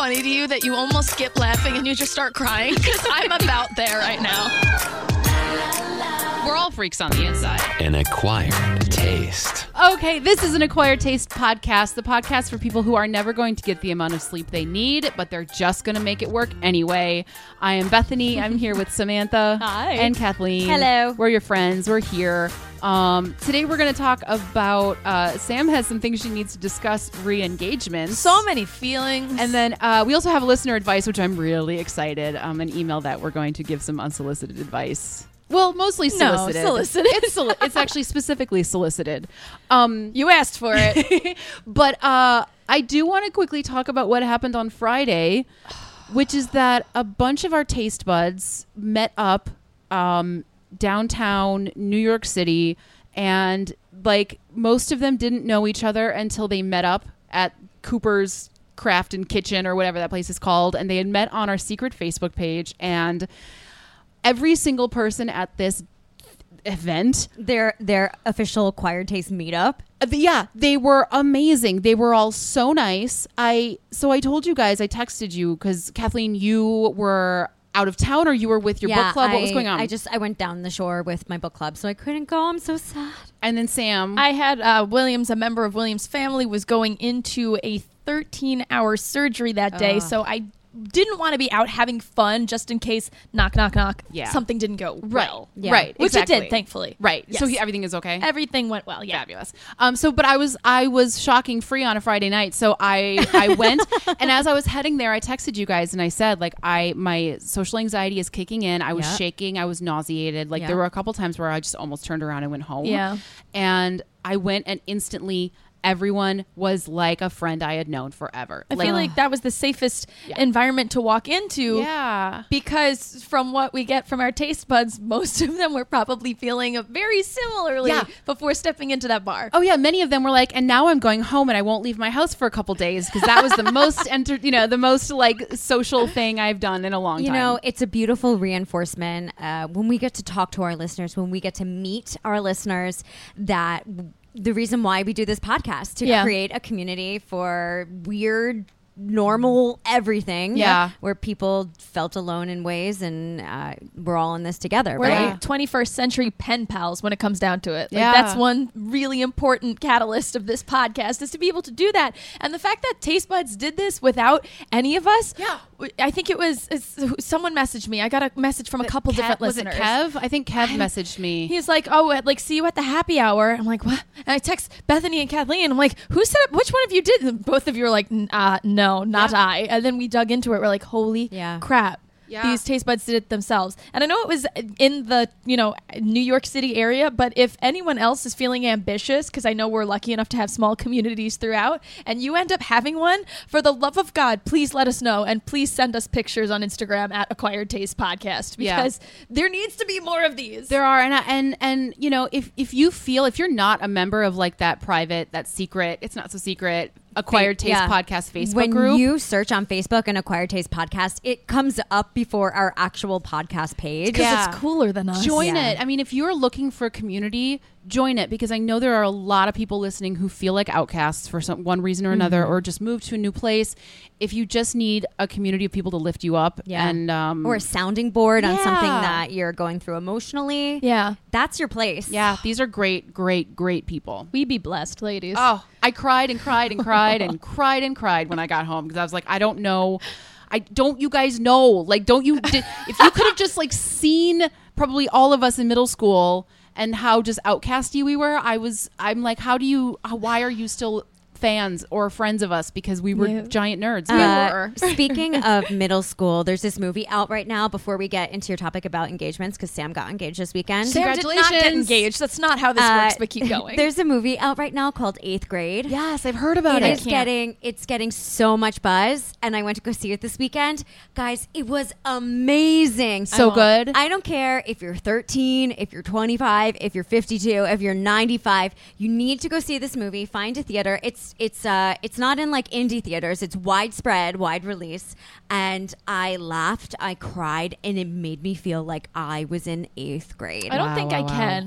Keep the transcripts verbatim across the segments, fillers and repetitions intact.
funny to you that you almost skip laughing and you just start crying? Because I'm about there right now. We're all freaks on the inside. An acquired taste. Okay, this is an Acquired Taste podcast, the podcast for people who are never going to get the amount of sleep they need, but they're just going to make it work anyway. I am Bethany. I'm here with Samantha. Hi. And Kathleen. Hello. We're your friends. We're here. Um, today we're going to talk about, uh, Sam has some things she needs to discuss, re-engagement. So many feelings. And then uh, we also have listener advice, which I'm really excited. Um, an email that we're going to give some unsolicited advice. Well, mostly solicited. No, solicited. It's, soli- it's actually specifically solicited. Um, you asked for it. but uh, I do want to quickly talk about what happened on Friday, which is that a bunch of our taste buds met up um, downtown New York City, and like most of them didn't know each other until they met up at Cooper's Craft and Kitchen or whatever that place is called, and they had met on our secret Facebook page, and every single person at this event, Their their official Acquired Taste meetup. uh, yeah, they were amazing. They were all so nice. I so I told you guys, I texted you because Kathleen, you were out of town or you were with your yeah, book club. What I- was going on? I just I went down the shore with my book club, so I couldn't go. I'm so sad. and then Sam, I had uh, Williams, a member of Williams' family, was going into a thirteen-hour surgery that day, Ugh. so I didn't want to be out having fun just in case, knock, knock, knock, Yeah. something didn't go right, well. Yeah. right, Which exactly. it did, thankfully. Right. So Yes. he, everything is okay. Everything went well, yeah. Fabulous. Um, so, but I was I was shocking free on a Friday night, so I I went, and as I was heading there, I texted you guys and I said like I my social anxiety is kicking in. I was Yep. shaking. I was nauseated. Like Yeah. there were a couple times where I just almost turned around and went home. Yeah. And I went, and instantly everyone was like a friend I had known forever. I feel like that was the safest Yeah. environment to walk into. yeah. Because from what we get from our taste buds, most of them were probably feeling very similarly Yeah. before stepping into that bar. Oh yeah, many of them were like, and now I'm going home and I won't leave my house for a couple days because that was the most enter, you know, the most like social thing I've done in a long You time. know, it's a beautiful reinforcement uh, when we get to talk to our listeners, when we get to meet our listeners, that the reason why we do this podcast, to Yeah. create a community for weird, normal everything. Yeah. Where people felt alone in ways, and uh, we're all in this together, We're right? like twenty-first century pen pals when it comes down to it. Like Yeah. that's one really important catalyst of this podcast, is to be able to do that. And the fact that Taste Buds did this without any of us, Yeah. w- I think it was it's, someone messaged me. I got a message from a couple Kev- different was listeners. it Kev? I think Kev I- messaged me. He's like, oh, at, like, see you at the happy hour. I'm like, what? And I text Bethany and Kathleen. I'm like, who set up? Which one of you did? And both of you are like, "N- uh, no, not Yeah. I. And then we dug into it. We're like, holy Yeah. crap. Yeah. These taste buds did it themselves. And I know it was in the, you know, New York City area, but if anyone else is feeling ambitious, because I know we're lucky enough to have small communities throughout, and you end up having one, for the love of God, please let us know. And please send us pictures on Instagram at Acquired Taste Podcast, Yeah. because there needs to be more of these. There are, and I- and and you know, if if you feel, if you're not a member of like that private, that secret, it's not so secret Acquired Taste Yeah. Podcast Facebook when group. you search on Facebook an Acquired Taste Podcast, it comes up before our actual podcast page. Because Yeah. it's cooler than us. Join Yeah. it. I mean, if you're looking for a community, join it, because I know there are a lot of people listening who feel like outcasts for some one reason or another, or just moved to a new place. If you just need a community of people to lift you up, Yeah. and um, Or a sounding board on something Yeah. that you're going through emotionally. Yeah. That's your place. yeah, these are great, great, great people. We be blessed, ladies. Oh, I cried and cried and cried and cried and cried when I got home, because I was like, I don't know. I don't you guys know? Like, don't you? Did, if you could have just like seen probably all of us in middle school and how just outcasty we were, I was. I'm like, how do you? How, why are you still fans or friends of us? Because we were Yeah. giant nerds. Uh, speaking of middle school, there's this movie out right now. Before we get into your topic about engagements, because Sam got engaged this weekend. Sam did not get Congratulations. engaged. That's not how this Uh, works, but keep going. There's a movie out right now called Eighth Grade. Yes, I've heard about It it. is getting it's getting so much buzz, and I went to go see it this weekend. Guys, it was amazing. So good. I don't care if you're thirteen, if you're twenty-five, if you're fifty-two, if you're ninety-five. You need to go see this movie. Find a theater. It's it's uh it's not in like indie theaters. It's widespread, wide release. And I laughed, I cried, and it made me feel like I was in eighth grade. I don't Wow, think wow, I wow. can.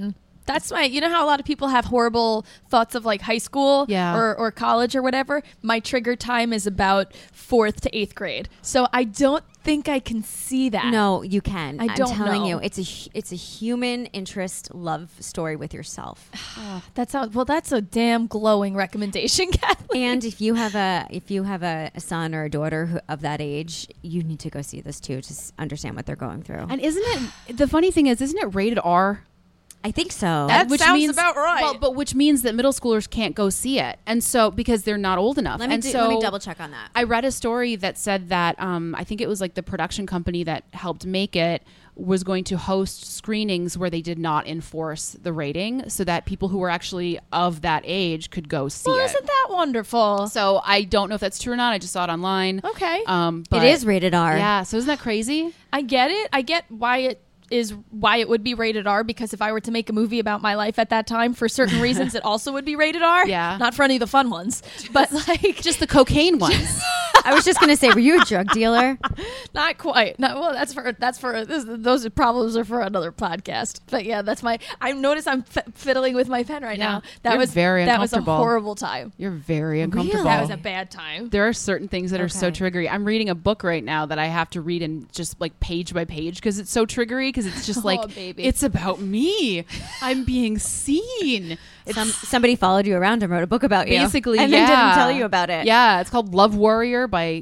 That's my, you know how a lot of people have horrible thoughts of like high school Yeah. or, or college or whatever? My trigger time is about fourth to eighth grade. So I don't think I can see that. No, you can. I I'm don't telling know. you, it's a hu- it's a human interest love story with yourself. That sounds, well, that's a damn glowing recommendation, Kathleen. And if you have a if you have a, a son or a daughter who, of that age, you need to go see this too to s- understand what they're going through. And isn't it the funny thing is, isn't it rated R? I think so. That sounds about right. Well, but which means that middle schoolers can't go see it, and so because they're not old enough. let me and do, so let me double check on that. I read a story that said that um, I think it was like the production company that helped make it was going to host screenings where they did not enforce the rating, so that people who were actually of that age could go see Well, it. isn't that wonderful? So I don't know if that's true or not. I just saw it online. Okay. Um, but it is rated R. Yeah. So isn't that crazy? I get it. I get why it is why it would be rated R, because if I were to make a movie about my life at that time, for certain reasons, it also would be rated R. Yeah. Not for any of the fun ones, but like Just the cocaine ones. I was just gonna say, were you a drug dealer? not quite. No, well, that's for that's for this, those problems are for another podcast. But yeah, that's my. I notice I'm f- fiddling with my pen right Yeah. now. That You're was very that was a uncomfortable. horrible time. You're very uncomfortable. That was a bad time. There are certain things that are so Okay. triggery. I'm reading a book right now that I have to read in just like page by page because it's so triggery, because it's just like Oh, baby. it's about me. I'm being seen. It's Some, somebody followed you around and wrote a book about you, basically and yeah. then didn't tell you about it. Yeah, it's called Love Warrior by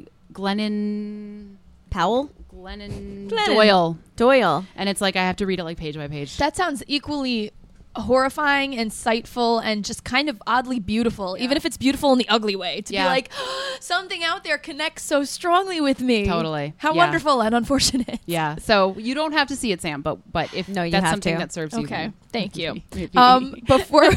Glennon Powell, Glennon, Glennon. Doyle, Doyle. and it's like I have to read it like page by page. That sounds equally horrifying, insightful, and just kind of oddly beautiful, even if it's beautiful in the ugly way. To Yeah. be like, something out there connects so strongly with me. Totally. How Yeah. wonderful and unfortunate. Yeah, so you don't have to see it, Sam, but but if No, you that's have something to. that serves you, Okay, then thank you. maybe. Um, before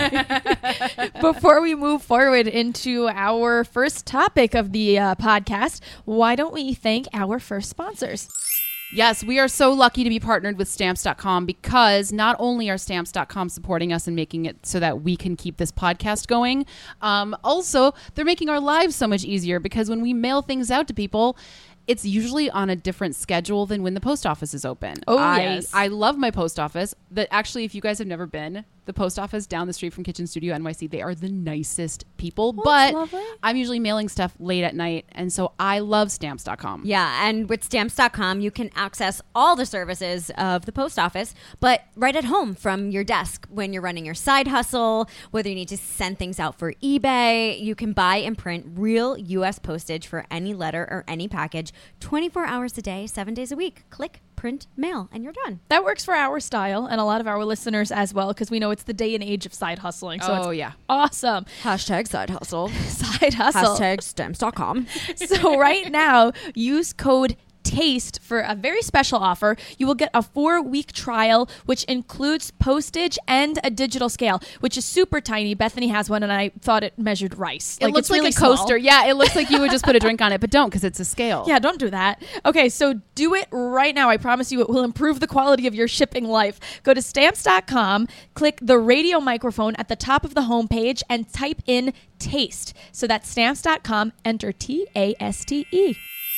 before we move forward into our first topic of the uh, podcast, why don't we thank our first sponsors? Yes, we are so lucky to be partnered with Stamps dot com, because not only are Stamps dot com supporting us and making it so that we can keep this podcast going, um, also they're making our lives so much easier, because when we mail things out to people, it's usually on a different schedule than when the post office is open. Oh, I, yes. I love my post office. That actually, if you guys have never been, the post office down the street from Kitchen Studio N Y C, they are the nicest people. Well, but that's lovely. I'm usually mailing stuff late at night, and so I love Stamps dot com. Yeah, and with Stamps dot com, you can access all the services of the post office, but right at home from your desk when you're running your side hustle, whether you need to send things out for eBay. You can buy and print real U S postage for any letter or any package twenty-four hours a day, seven days a week. Click, print, mail, and you're done. That works for our style and a lot of our listeners as well, because we know it's the day and age of side hustling. So Oh, it's yeah. awesome. Hashtag side hustle. Side hustle. Hashtag stamps dot com. So right now, use code TASTE for a very special offer. You will get a four-week trial, which includes postage and a digital scale, which is super tiny. Bethany has one, and I thought it measured rice. It looks it's like really a coaster. small. Yeah, it looks like you would just put a drink on it, but don't, because it's a scale. Yeah, don't do that. Okay, so do it right now. I promise you it will improve the quality of your shipping life. Go to stamps dot com, click the radio microphone at the top of the homepage, and type in TASTE. So that's stamps dot com, enter T A S T E.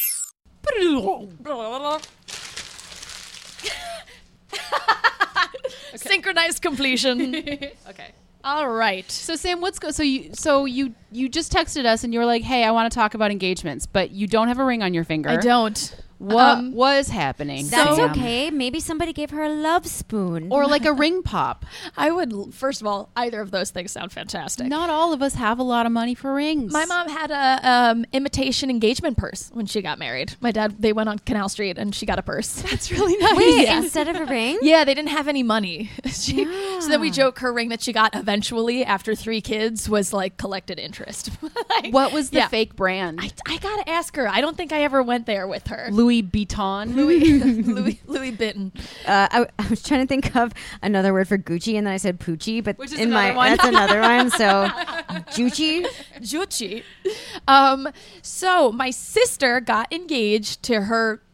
Synchronized completion. Okay. All right. So Sam, what's go? So you so you you just texted us and you were like, "Hey, I want to talk about engagements," but you don't have a ring on your finger. I don't. What Um, was happening? That's Sam? okay. Maybe somebody gave her a love spoon. Or like a ring pop. I would, first of all, either of those things sound fantastic. Not all of us have a lot of money for rings. My mom had a um, imitation engagement purse when she got married. My dad, they went on Canal Street and she got a purse. That's really nice. Wait, Yeah. instead of a ring? Yeah, they didn't have any money. she, So then we joke her ring that she got eventually after three kids was like collected interest. Like, What was the yeah. fake brand? I, I gotta ask her. I don't think I ever went there with her. Louis Vuitton. Louis Louis Louis Bitten. Uh, I, I was trying to think of another word for Gucci, and then I said Poochie, but Which is in my another one. that's another one. So Gucci. Jucci. Um, so my sister got engaged to her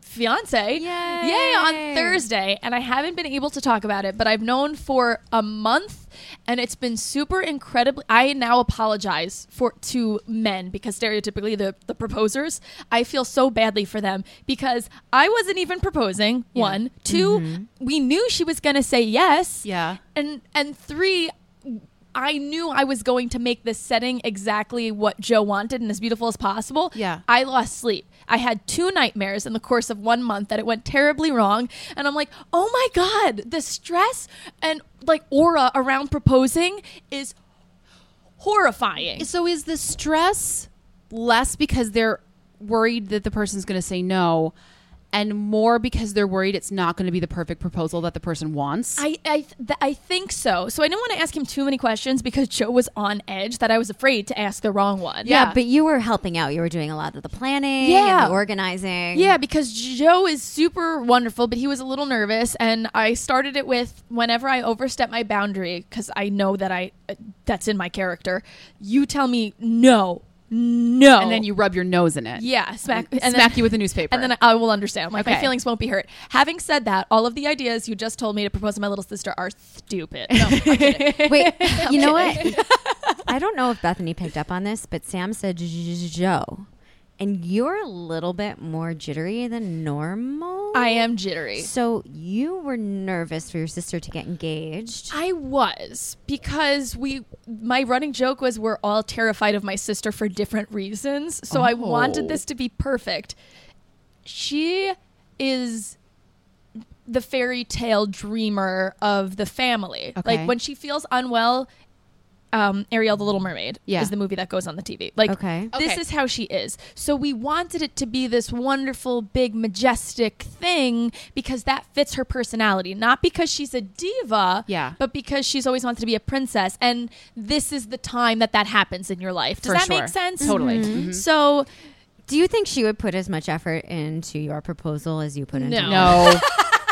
fiance. Yay. Yay on Thursday. And I haven't been able to talk about it, but I've known for a month and it's been super incredibly. I now apologize for to men because stereotypically the, the proposers, I feel so badly for them because I wasn't even proposing. Yeah. One, two, Mm-hmm. we knew she was going to say yes. Yeah. And and three, I knew I was going to make this setting exactly what Joe wanted and as beautiful as possible. Yeah. I lost sleep. I had two nightmares in the course of one month that it went terribly wrong. And I'm like, oh my God, the stress and like aura around proposing is horrifying. So is the stress less because they're worried that the person's going to say no and more because they're worried it's not going to be the perfect proposal that the person wants? I I, th- I think so. So I didn't want to ask him too many questions because Joe was on edge that I was afraid to ask the wrong one. Yeah, Yeah. but you were helping out. You were doing a lot of the planning Yeah. and the organizing. Yeah, because Joe is super wonderful, but he was a little nervous, and I started it with whenever I overstep my boundary, because I know that I uh, that's in my character. You tell me no, no, And then you rub your nose in it. yeah, smack, And and smack then, you with a newspaper. and then I will understand. Like my Okay. feelings won't be hurt. Having said that, all of the ideas you just told me to propose to my little sister are stupid. No, I'm kidding. Wait, you know what? I don't know if Bethany picked up on this, but Sam said Joe. And you're a little bit more jittery than normal. I am jittery. So you were nervous for your sister to get engaged. I was because we my running joke was we're all terrified of my sister for different reasons. So I wanted Oh. this to be perfect. She is the fairy tale dreamer of the family. Okay. Like when she feels unwell, um, Ariel the Little Mermaid Yeah. is the movie that goes on the T V. Like Okay. this Okay. is how she is. So we wanted it to be this wonderful, big, majestic thing because that fits her personality. Not because she's a diva, Yeah. but because she's always wanted to be a princess. And this is the time that that happens in your life. Does For that sure. make sense? Totally. Mm-hmm. Mhm. So Do you think she would put as much effort into your proposal as you put into No. No.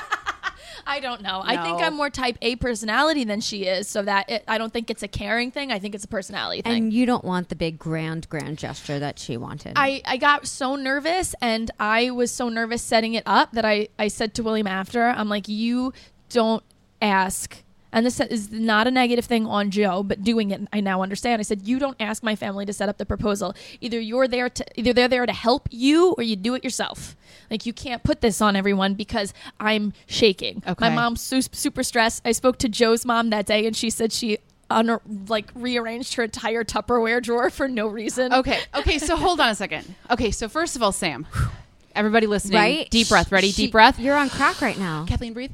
I don't know. I think No. I'm more type A personality than she is. So that it, I don't think it's a caring thing. I think it's a personality thing. And you don't want the big grand, grand gesture that she wanted. I, I got so nervous and I was so nervous setting it up that I, I said to William after, I'm like, you don't ask. And this is not a negative thing on Joe, but doing it, I now understand. I said, you don't ask my family to set up the proposal. Either you're there to, either they're there to help you or you do it yourself. Like you can't put this on everyone because I'm shaking. Okay. My mom's su- super stressed. I spoke to Joe's mom that day and she said she un- like rearranged her entire Tupperware drawer for no reason. Okay. Okay. So hold on a second. Okay. So first of all, Sam, everybody listening, right? deep breath. Ready? She- deep breath. You're on crack right now. Kathleen, breathe.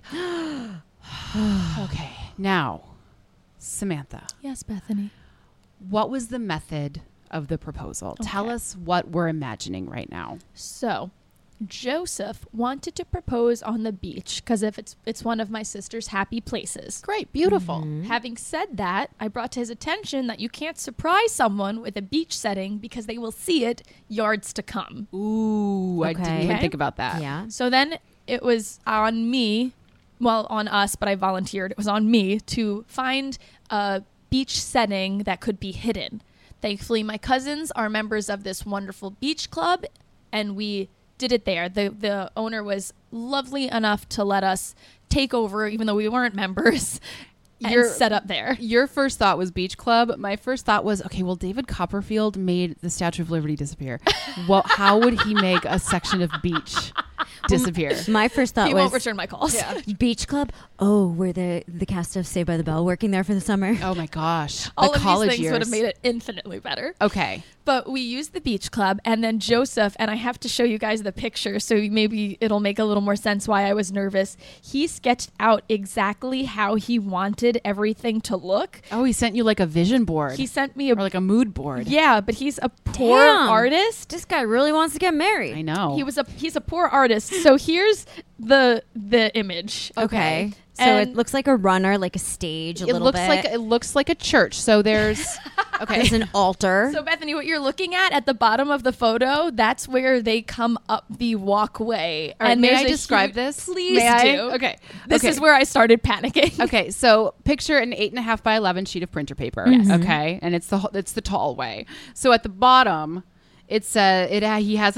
Okay. Now, Samantha, Yes, Bethany. what was the method of the proposal? Tell Okay. us what we're imagining right now. So, Joseph wanted to propose on the beach because if it's it's one of my sister's happy places. Great. Beautiful. Having said that, I brought to his attention that you can't surprise someone with a beach setting because they will see it yards to come. Ooh, I didn't Okay. even Okay. think about that. Yeah. So then it was on me, well, on us, but I volunteered. It was on me to find a beach setting that could be hidden. Thankfully, my cousins are members of this wonderful beach club, and we did it there. The the owner was lovely enough to let us take over, even though we weren't members, and You're- set up there. Your first thought was Beach Club. My first thought was, okay, well, David Copperfield made the Statue of Liberty disappear. Well, how would he make a section of beach disappear? My first thought He was won't return my calls. beach club. Oh, were the the cast of Saved by the Bell working there for the summer? Oh my gosh. All the of college these things years. would have made it infinitely better. Okay. But we used the beach club, and then Joseph, and I have to show you guys the picture so maybe it'll make a little more sense why I was nervous. He sketched out exactly how he wanted everything to look. Oh, he sent you like a vision board He sent me a or like a mood board. yeah, but he's a poor Damn. artist. This guy really wants to get married. I know. He was a he's a poor artist. So here's the the image. Okay. So And- it looks like a runner, like a stage, a it little looks bit. like it looks like a church. So there's okay. There's an altar. So Bethany, what you're looking at at the bottom of the photo, that's where they come up the walkway. All right, may there's I a describe huge- this? Please May I? do. Okay. This Okay. is where I started panicking. Okay, so picture an eight and a half by eleven sheet of printer paper. Yes. Okay, and it's the it's the tall way. So at the bottom, it's uh it uh, he has an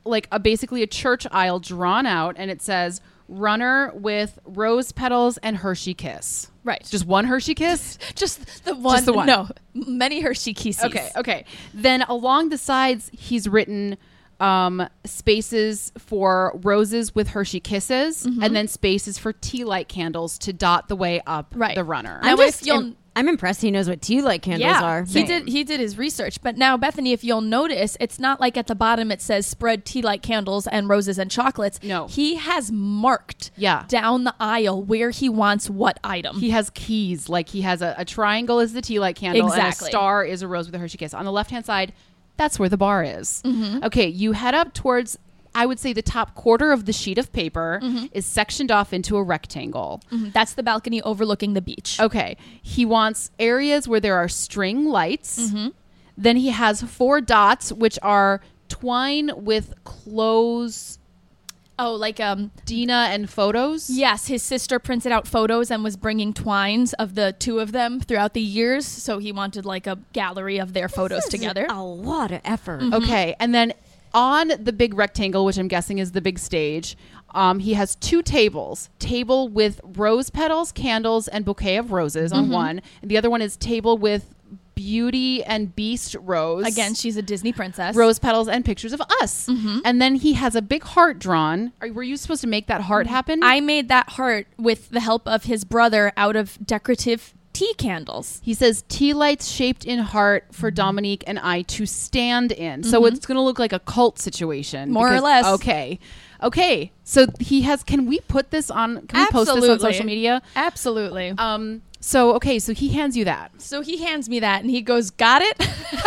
like a basically a church aisle drawn out, and it says runner with rose petals and Hershey Kiss. Right. Just one Hershey Kiss? Just the one. Just the one. No, many Hershey Kisses. Okay, okay. Then along the sides, he's written um, spaces for roses with Hershey Kisses, Mm-hmm. and then spaces for tea light candles to dot the way up Right. the runner. Now, I'm just if you'll- im- I'm impressed he knows what tea light candles Yeah, are. he did. He did his research. But now, Bethany, if you'll notice, it's not like at the bottom it says spread tea light candles and roses and chocolates. No. he has marked Yeah. down the aisle where he wants what item. He has keys, like he has a, a triangle is the tea light candle, Exactly. and a star is a rose with a Hershey Kiss. On the left hand side, that's where the bar is. Mm-hmm. Okay, you head up towards, I would say the top quarter of the sheet of paper Mm-hmm. is sectioned off into a rectangle. Mhm. That's the balcony overlooking the beach. Okay, he wants areas where there are string lights. Mm-hmm. Then he has four dots, which are twine with clothes, Oh, like um. Dina and photos. Yes, his sister printed out photos and was bringing twines of the two of them throughout the years. So he wanted like a gallery of their photos This is together. A lot of effort. Mm-hmm. Okay, and then on the big rectangle, which I'm guessing is the big stage, um, he has two tables. Table with rose petals, candles, and bouquet of roses Mm-hmm. on one, and the other one is table with Beauty and Beast rose. Again, she's a Disney princess. rose petals and pictures of us. Mm-hmm. And then he has a big heart drawn. Are, were you supposed to make that heart happen? I made that heart with the help of his brother out of decorative tea candles. He says tea lights shaped in heart for Dominique and I to stand in. So it's going to look like a cult situation. Mm-hmm. More or because- less. Okay. Okay. So he has, can we put this on, can we post this on Absolutely. social media? Absolutely. Um, so, okay. So he hands you that. So he hands me that and he goes, "Got it?"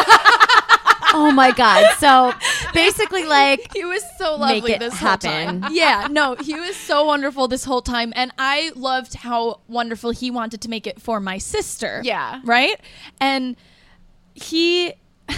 Oh my god! So basically, like, He was so Make lovely it this happen. whole time. Yeah, no, he was so wonderful this whole time, and I loved how wonderful he wanted to make it for my sister. Yeah. right. And he,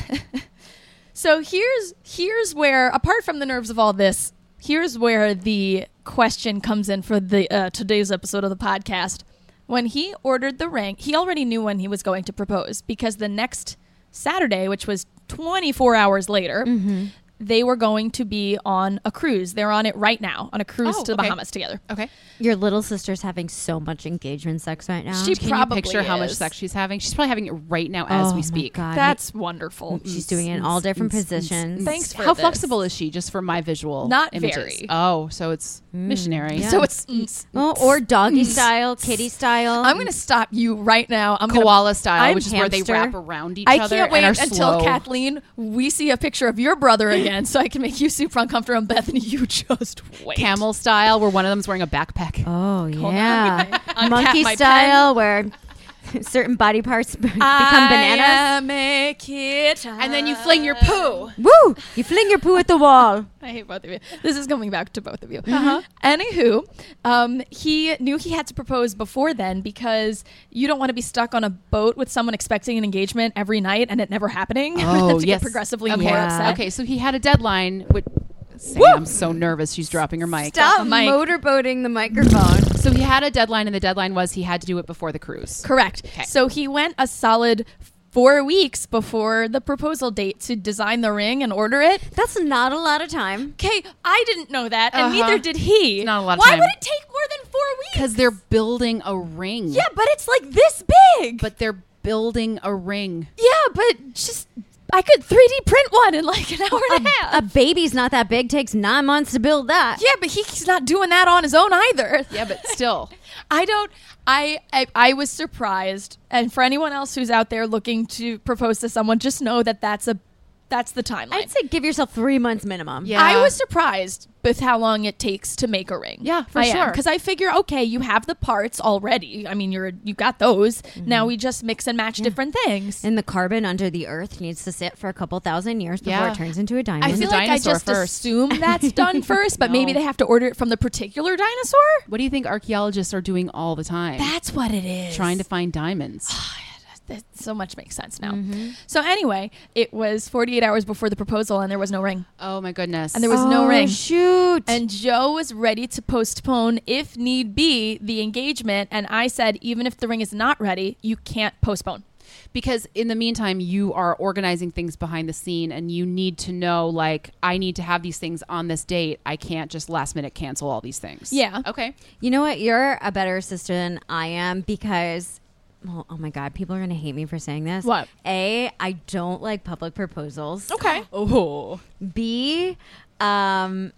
so here's here's where, apart from the nerves of all this, here's where the question comes in for the uh, today's episode of the podcast. When he ordered the ring, he already knew when he was going to propose because the next Saturday, which was twenty-four hours later, Mm-hmm. they were going to be on a cruise. They're on it right now, on a cruise Oh, to the okay. Bahamas together. Okay. your little sister's having so much engagement sex right now. She Can probably you picture how much is. sex she's having? She's probably having it right now as Oh we my speak. God. That's wonderful. She's doing it in all different positions. Thanks for How this. flexible is she? Just for my visual Not images. very. Oh, so it's missionary. yeah. So it's. mm, Oh, or doggy style, kitty style. I'm going to stop you right now. I'm gonna, Koala style, I'm which is where they hamster. wrap around each I other can't wait and are until slow. Kathleen, we see a picture of your brother again, so I can make you super uncomfortable. And Bethany, you just wait. Camel style, where one of them's wearing a backpack. Oh Hold on, yeah, with my- monkey uncap my style where certain body parts become I bananas. am a kid. And then you fling your poo. Woo! You fling your poo at the wall. I hate both of you. This is coming back to both of you. Uh-huh. Anywho, um, he knew he had to propose before then because you don't want to be stuck on a boat with someone expecting an engagement every night and it never happening. Oh, to yes. get progressively okay. more Yeah. upset. Okay, so he had a deadline. Which, Sam's so nervous. She's dropping her mic. Stop Mike. motorboating the microphone. So he had a deadline, and the deadline was he had to do it before the cruise. Correct. Okay. So he went a solid four weeks before the proposal date to design the ring and order it. That's not a lot of time. Okay, I didn't know that, and Uh-huh. neither did he. It's not a lot of Why time. would it take more than four weeks? Because they're building a ring. yeah, but it's like this big. But they're building a ring. yeah, but just I could three D print one in like an hour and a half. A baby's not that big. Takes nine months to build that. yeah, but he's not doing that on his own either. Yeah, but still. I don't. I, I I was surprised, and for anyone else who's out there looking to propose to someone, just know that that's a that's the timeline. I'd say give yourself three months minimum. Yeah. I was surprised with how long it takes to make a ring. Yeah, for I sure. Because I figure, okay, you have the parts already. I mean, you're you got those. Now we just mix and match different things. And the carbon under the earth needs to sit for a couple thousand years before Yeah. it turns into a diamond. I It's feel a like I dinosaur just first. assume that's done first, but maybe No. they have to order it from the particular dinosaur. What do you think archaeologists are doing all the time? That's what it is. Trying to find diamonds. That so much makes sense now. So anyway, it was forty-eight hours before the proposal, and there was no ring, Oh my goodness. and there was oh, no ring. Shoot. And Joe was ready to postpone, if need be, the engagement. And I said, even if the ring is not ready, you can't postpone. Because in the meantime, you are organizing things behind the scene and you need to know, like, I need to have these things on this date. I can't just last minute cancel all these things. Yeah. Okay. You know what? You're a better sister than I am because, well, oh my God, people are going to hate me for saying this. What? A, I don't like public proposals. Okay. Oh. B, um,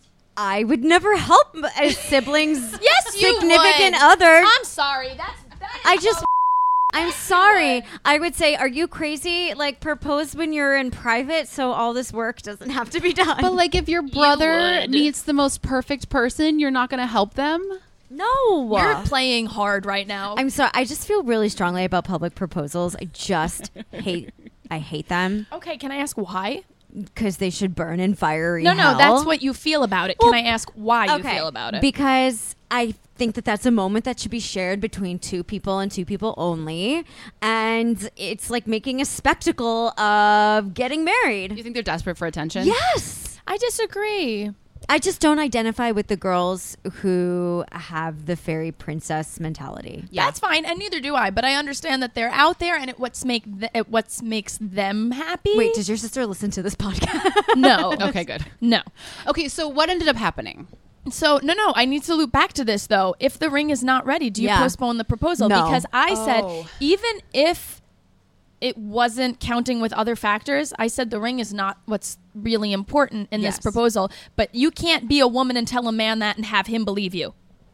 I would never help a siblings, Yes, you significant would. other. I'm sorry. That's that is I just, so- I'm sorry. I would say, are you crazy? Like, propose when you're in private so all this work doesn't have to be done. But like if your brother would. meets the most perfect person, you're not going to help them? no. You're playing hard right now. I'm sorry. I just feel really strongly about public proposals. I just hate, I hate them okay, can I ask why? because they should burn in fiery No, no, hell. that's what you feel about it. Can Well, I ask why you okay, feel about it? Because I think that that's a moment that should be shared between two people and two people only. And it's like making a spectacle of getting You married. think they're desperate for attention? Yes. I disagree. I just don't identify with the girls who have the fairy princess mentality. Yeah. That's fine, and neither do I. But I understand that they're out there, and it what's make th- it what's makes them happy. Wait, does your sister listen to this podcast? no? Okay, good. No. Okay, so what ended up happening? So no, no. I need to loop back to this though. If the ring is not ready, do you Yeah. postpone the proposal? No. Because I Oh. said even if it wasn't counting with other factors, I said the ring is not what's really important in Yes. this proposal. But you can't be a woman and tell a man that and have him believe you.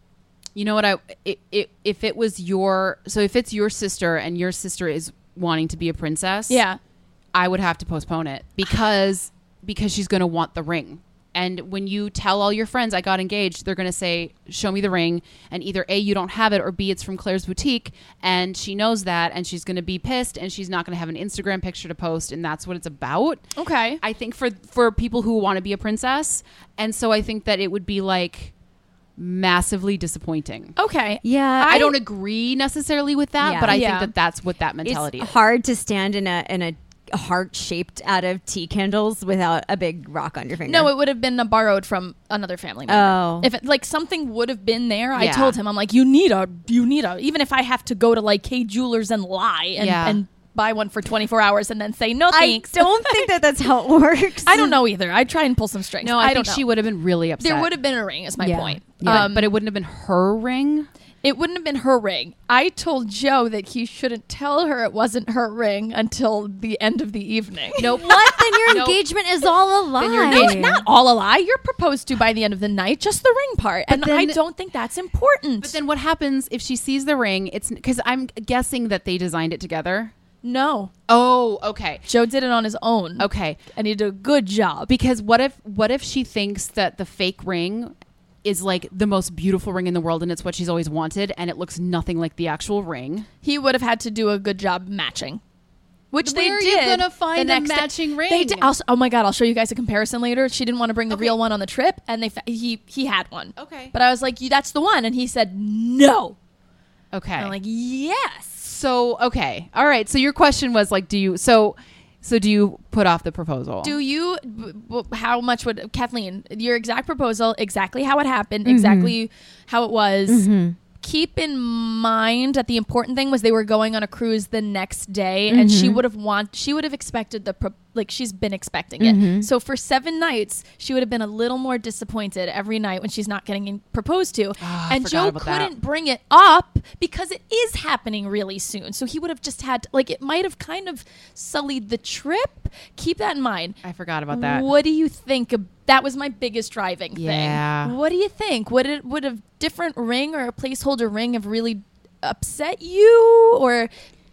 You know what? I it, it, if it was your so if it's your sister and your sister is wanting to be a princess, Yeah. I would have to postpone it because because she's going to want the ring. And when you tell all your friends I got engaged, they're going to say, "Show me the ring." And either A, you don't have it, or B, it's from Claire's boutique, and she knows that, and she's going to be pissed, and she's not going to have an Instagram picture to post, and that's what it's about. Okay. I think for for people who want to be a princess, and so I think that it would be like massively disappointing. Okay. Yeah, I, don't agree necessarily with that, Yeah. but I Yeah. think that that's what that mentality it's is. hard to stand in a in a heart shaped out of tea candles without a big rock on your finger. No, it would have been uh, borrowed from another family member. Oh. If it, like something would have been there, I Yeah. told him, I'm like, you need a, you need a, even if I have to go to like K Jewelers and lie and, Yeah. and buy one for twenty-four hours and then say no I thanks. don't think that that's how it works. I don't know either. I try and pull some strings. No, I, I think don't know. she would have been really upset. There would have been a ring, is my Yeah. point. but, Um, but it wouldn't have been her ring. it wouldn't have been her ring. I told Joe that he shouldn't tell her it wasn't her ring until the end of the evening. Nope. What? Then your Nope. engagement is all a lie. Then your No, engagement- not all a lie. You're proposed to by the end of the night, just the ring part. But and then- I don't think that's important. But then what happens if she sees the ring? It's because I'm guessing that they designed it together. no. Oh, okay. Joe did it on his own. Okay. And he did a good job. Because what if what if she thinks that the fake ring is like the most beautiful ring in the world and it's what she's always wanted and it looks nothing like the actual ring? He would have had to do a good job matching. Which Where they are did. you gonna find the a next day. matching ring? They did. I'll, oh my god! I'll show you guys a comparison later. She didn't want to bring the Okay. real one on the trip, and they fa- he he had one. Okay. But I was like, "That's the one," and he said no. Okay. And I'm like, "Yes." So, okay. All right. So your question was like, do you so so do you put off the proposal? Do you? b- b- How much would Kathleen? Your exact proposal, exactly how it happened, Mm-hmm. exactly how it was. Keep in mind that the important thing was they were going on a cruise the next day, and she Mm-hmm. would have want she would have expected the pro- like she's been expecting it. Mm-hmm. So for seven nights, she would have been a little more disappointed every night when she's not getting in- proposed to. Ah, I and forgot Joe about that. couldn't bring it up because it is happening really soon. So he would have just had like it might have kind of sullied the trip. Keep that in mind. I forgot about that. What do you think? Of, that was my biggest driving Yeah. thing. What do you think? Would it would a different ring or a placeholder ring have really upset you? Or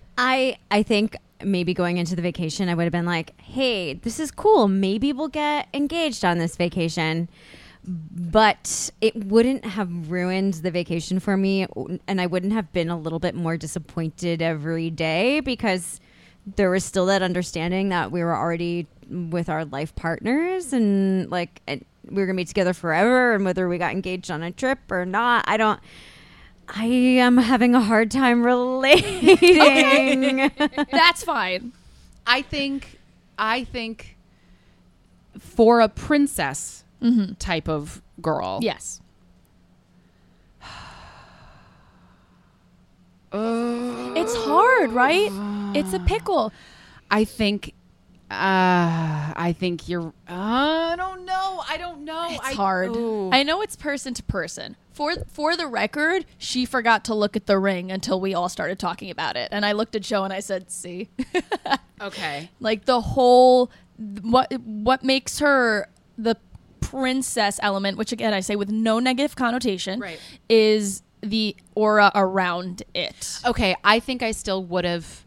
I I think maybe going into the vacation, I would have been like, "Hey, this is cool. Maybe we'll get engaged on this vacation." But it wouldn't have ruined the vacation for me, and I wouldn't have been a little bit more disappointed every day because there was still that understanding that we were already with our life partners and like and we were gonna be together forever, and whether we got engaged on a trip or not, I don't. I am having a hard time relating. that's fine. I think I think for a princess type of girl. Yes. Uh, It's hard, right? It's a pickle. I think. Uh, I think you're. Uh, I don't know. I don't know. It's I, hard. ooh. I know it's person to person. For for the record, she forgot to look at the ring until we all started talking about it, and I looked at Joe and I said, "See." Okay. Like the whole what what makes her the princess element, which again I say with no negative connotation, Right. is the aura around it. Okay. I think I still would have.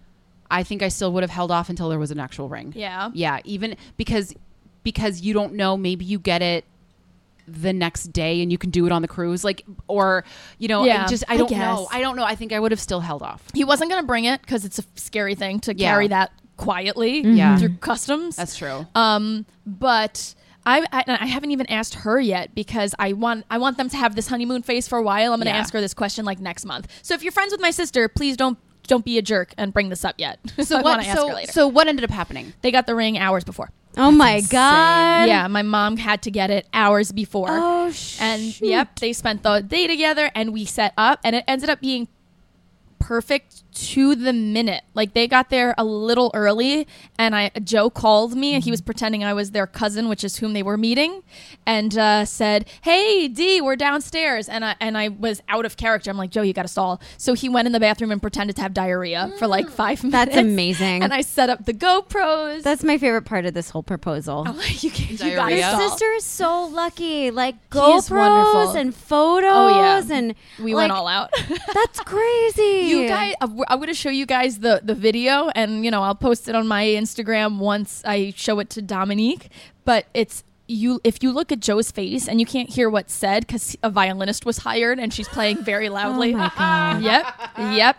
I think I still would have held off until there was an actual ring. Yeah. Yeah. Even because because you don't know. Maybe you get it the next day and you can do it on the cruise, like, or you know, Yeah, I just I I don't guess. know. I don't know. I think I would have still held off. He wasn't going to bring it because it's a scary thing to Yeah. carry that quietly Yeah. through customs. That's true. Um, but I, I I haven't even asked her yet because I want I want them to have this honeymoon phase for a while. I'm going to Yeah. ask her this question like next month. So if you're friends with my sister, please don't don't be a jerk and bring this up yet. So I what? want to ask So her later. so what ended up happening? They got the ring hours before. Oh my insane. god. Yeah, my mom had to get it hours before. Oh sh- And yep, they spent the day together and we set up and it ended up being perfect to the minute. Like they got there a little early and I Joe called me and he was pretending I was their cousin, which is whom they were meeting, and uh, said, "Hey Dee, we're downstairs." And I and I was out of character. I'm like, "Joe, you got to stall." So he went in the bathroom and pretended to have diarrhea for like five minutes. That's amazing. And I set up the GoPros. That's my favorite part of this whole proposal. I'm like, you can't you Diarrhea? gotta Your stall. sister is so lucky. Like He is GoPros wonderful. and photos Oh, yeah. and We like, went all out. That's crazy. You guys, I'm going to show you guys the, the video, and you know I'll post it on my Instagram once I show it to Dominique. But it's you. If you look at Joe's face, and you can't hear what's said because a violinist was hired, and she's playing very loudly. Oh my God. Yep, yep.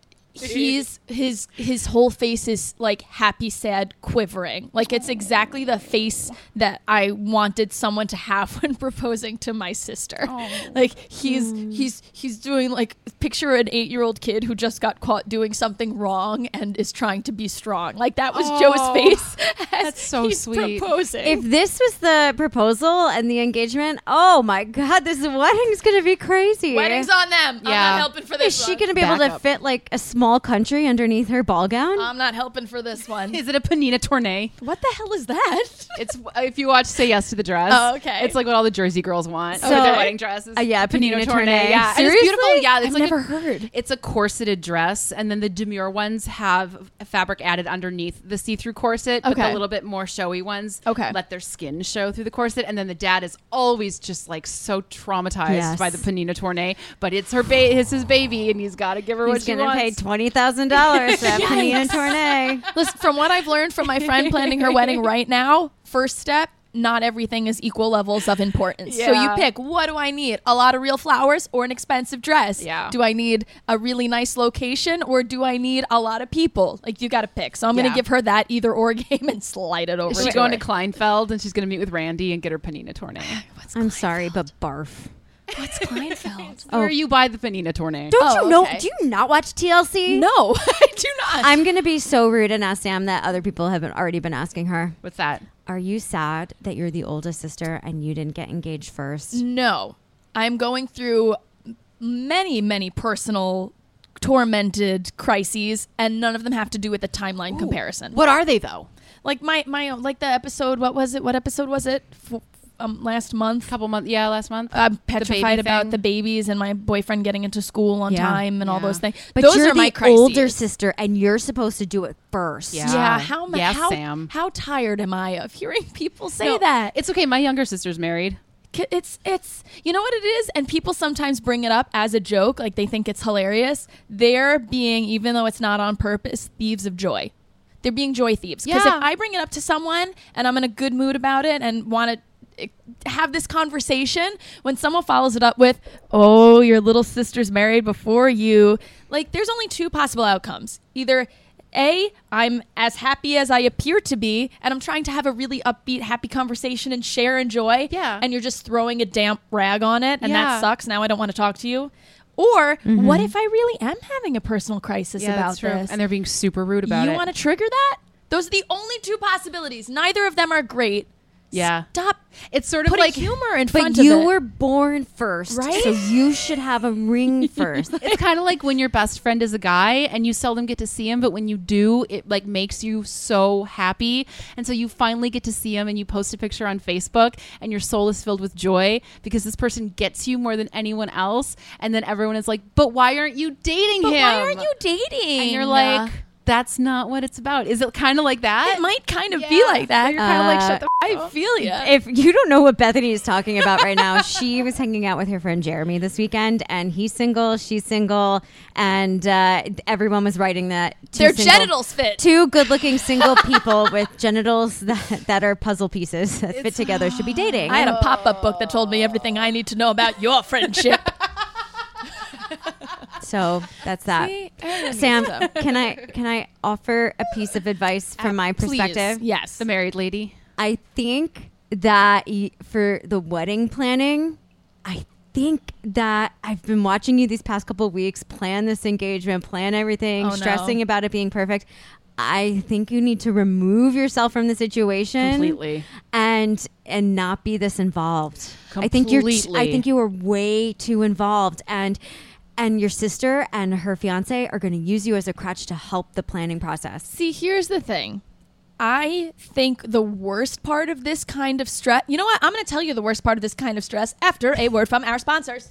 He's his his whole face is like happy, sad, quivering. Like it's exactly the face that I wanted someone to have when proposing to my sister. Like he's he's he's doing like picture an eight year old kid who just got caught doing something wrong and is trying to be strong. Like that was Oh, Joe's face. As that's so he's sweet. Proposing. If this was the proposal and the engagement, oh my god, this wedding's gonna be crazy. Wedding's on them. I'm Yeah. not helping for this. Is she one. gonna be able Back to up. fit like a small country underneath her ball gown? I'm not helping for this one. Is it a panina tournée? What the hell is that? It's if you watch Say Yes to the Dress. Oh, okay. It's like what all the Jersey girls want. So- So their wedding dresses. Uh, yeah, panina tournée. Yeah, and Seriously? it's beautiful. Yeah, it's I've like never a, heard. It's a corseted dress, and then the demure ones have a fabric added underneath the see-through corset. But Okay. the little bit more showy ones, Okay. let their skin show through the corset. And then the dad is always just like so traumatized Yes. by the panina tournée. But it's her ba- it's his baby, and he's got to give her what He's she gonna wants. pay twenty thousand dollars for that panina tournée. Listen, from what I've learned from my friend planning her wedding right now, first step, not everything is equal levels of importance. So you Yeah. pick, what do I need? A lot of real flowers or an expensive dress? Yeah. Do I need a really nice location or do I need a lot of people? Like you got to pick. So I'm going Yeah. to give her that either or game and slide it over Is she to going her. to Kleinfeld, and she's going to meet with Randy and get her panina tournée? What's I'm Kleinfeld? sorry, but barf. What's Kleinfeld? Where you buy the panina tournée? Don't Oh, you know? okay. Do you not watch T L C? No, I do not. I'm gonna be so rude and ask Sam that other people have been, already been asking her. What's that? Are you sad that you're the oldest sister and you didn't get engaged first? No, I'm going through many, many personal tormented crises, and none of them have to do with the timeline comparison. What are they though? Like my my like the episode. What was it? What episode was it? F- um, last month. Couple months, yeah, last month. I'm petrified baby about thing. the babies and my boyfriend getting into school on Yeah. time and all Yeah. those things. But those you're are my the crises. older sister, and you're supposed to do it first. Yeah. Yeah, how ma- Yes, how, Sam. how tired am I of hearing people say No, that? It's okay. My younger sister's married. K- It's it's you know what it is, and people sometimes bring it up as a joke, like they think it's hilarious. They're being, even though it's not on purpose, thieves of joy. They're being joy thieves. Because Yeah. if I bring it up to someone and I'm in a good mood about it and want to have this conversation, when someone follows it up with, "Oh, your little sister's married before you," like there's only two possible outcomes. Either A, I'm as happy as I appear to be, and I'm trying to have a really upbeat, happy conversation and share and joy. Yeah. And you're just throwing a damp rag on it, and Yeah. that sucks. Now I don't want to talk to you. Or what if I really am having a personal crisis Yeah, about that's true. this? And they're being super rude about you it. want to trigger that? Those are the only two possibilities. Neither of them are great. Yeah. Stop. It's sort of Putting like humor in But front you of it. were born first, Right? so you should have a ring first. it's kind of like when your best friend is a guy and you seldom get to see him, but when you do, it like makes you so happy. And so you finally get to see him and you post a picture on Facebook and your soul is filled with joy because this person gets you more than anyone else. And then everyone is like, but why aren't you dating But him? why aren't you dating? And you're like, that's not what it's about. Is it kind of like that? it might kind of Yeah. be like that. You're kind of like, Uh, shut the f- I feel ya. If you don't know what Bethany is talking about right now, she was hanging out with her friend Jeremy this weekend, and he's single, she's single, and uh, everyone was writing that two Their single- genitals fit. Two good-looking single people with genitals that, that are puzzle pieces that fit together should be dating. I had a pop-up book that told me everything I need to know about your friendship. So that's that. See? Everyone Sam, needs to- can I can I offer a piece of advice from my Please. perspective? Yes. The married lady. I think that y- for the wedding planning, I think that I've been watching you these past couple of weeks plan this engagement, plan everything, Oh, no. stressing about it being perfect. I think you need to remove yourself from the situation Completely. and and not be this involved. I think you're t- I Completely. think you are way too involved, and and your sister and her fiance are going to use you as a crutch to help the planning process. See, here's the thing. I think the worst part of this kind of stress. You know what? I'm going to tell you the worst part of this kind of stress after a word from our sponsors.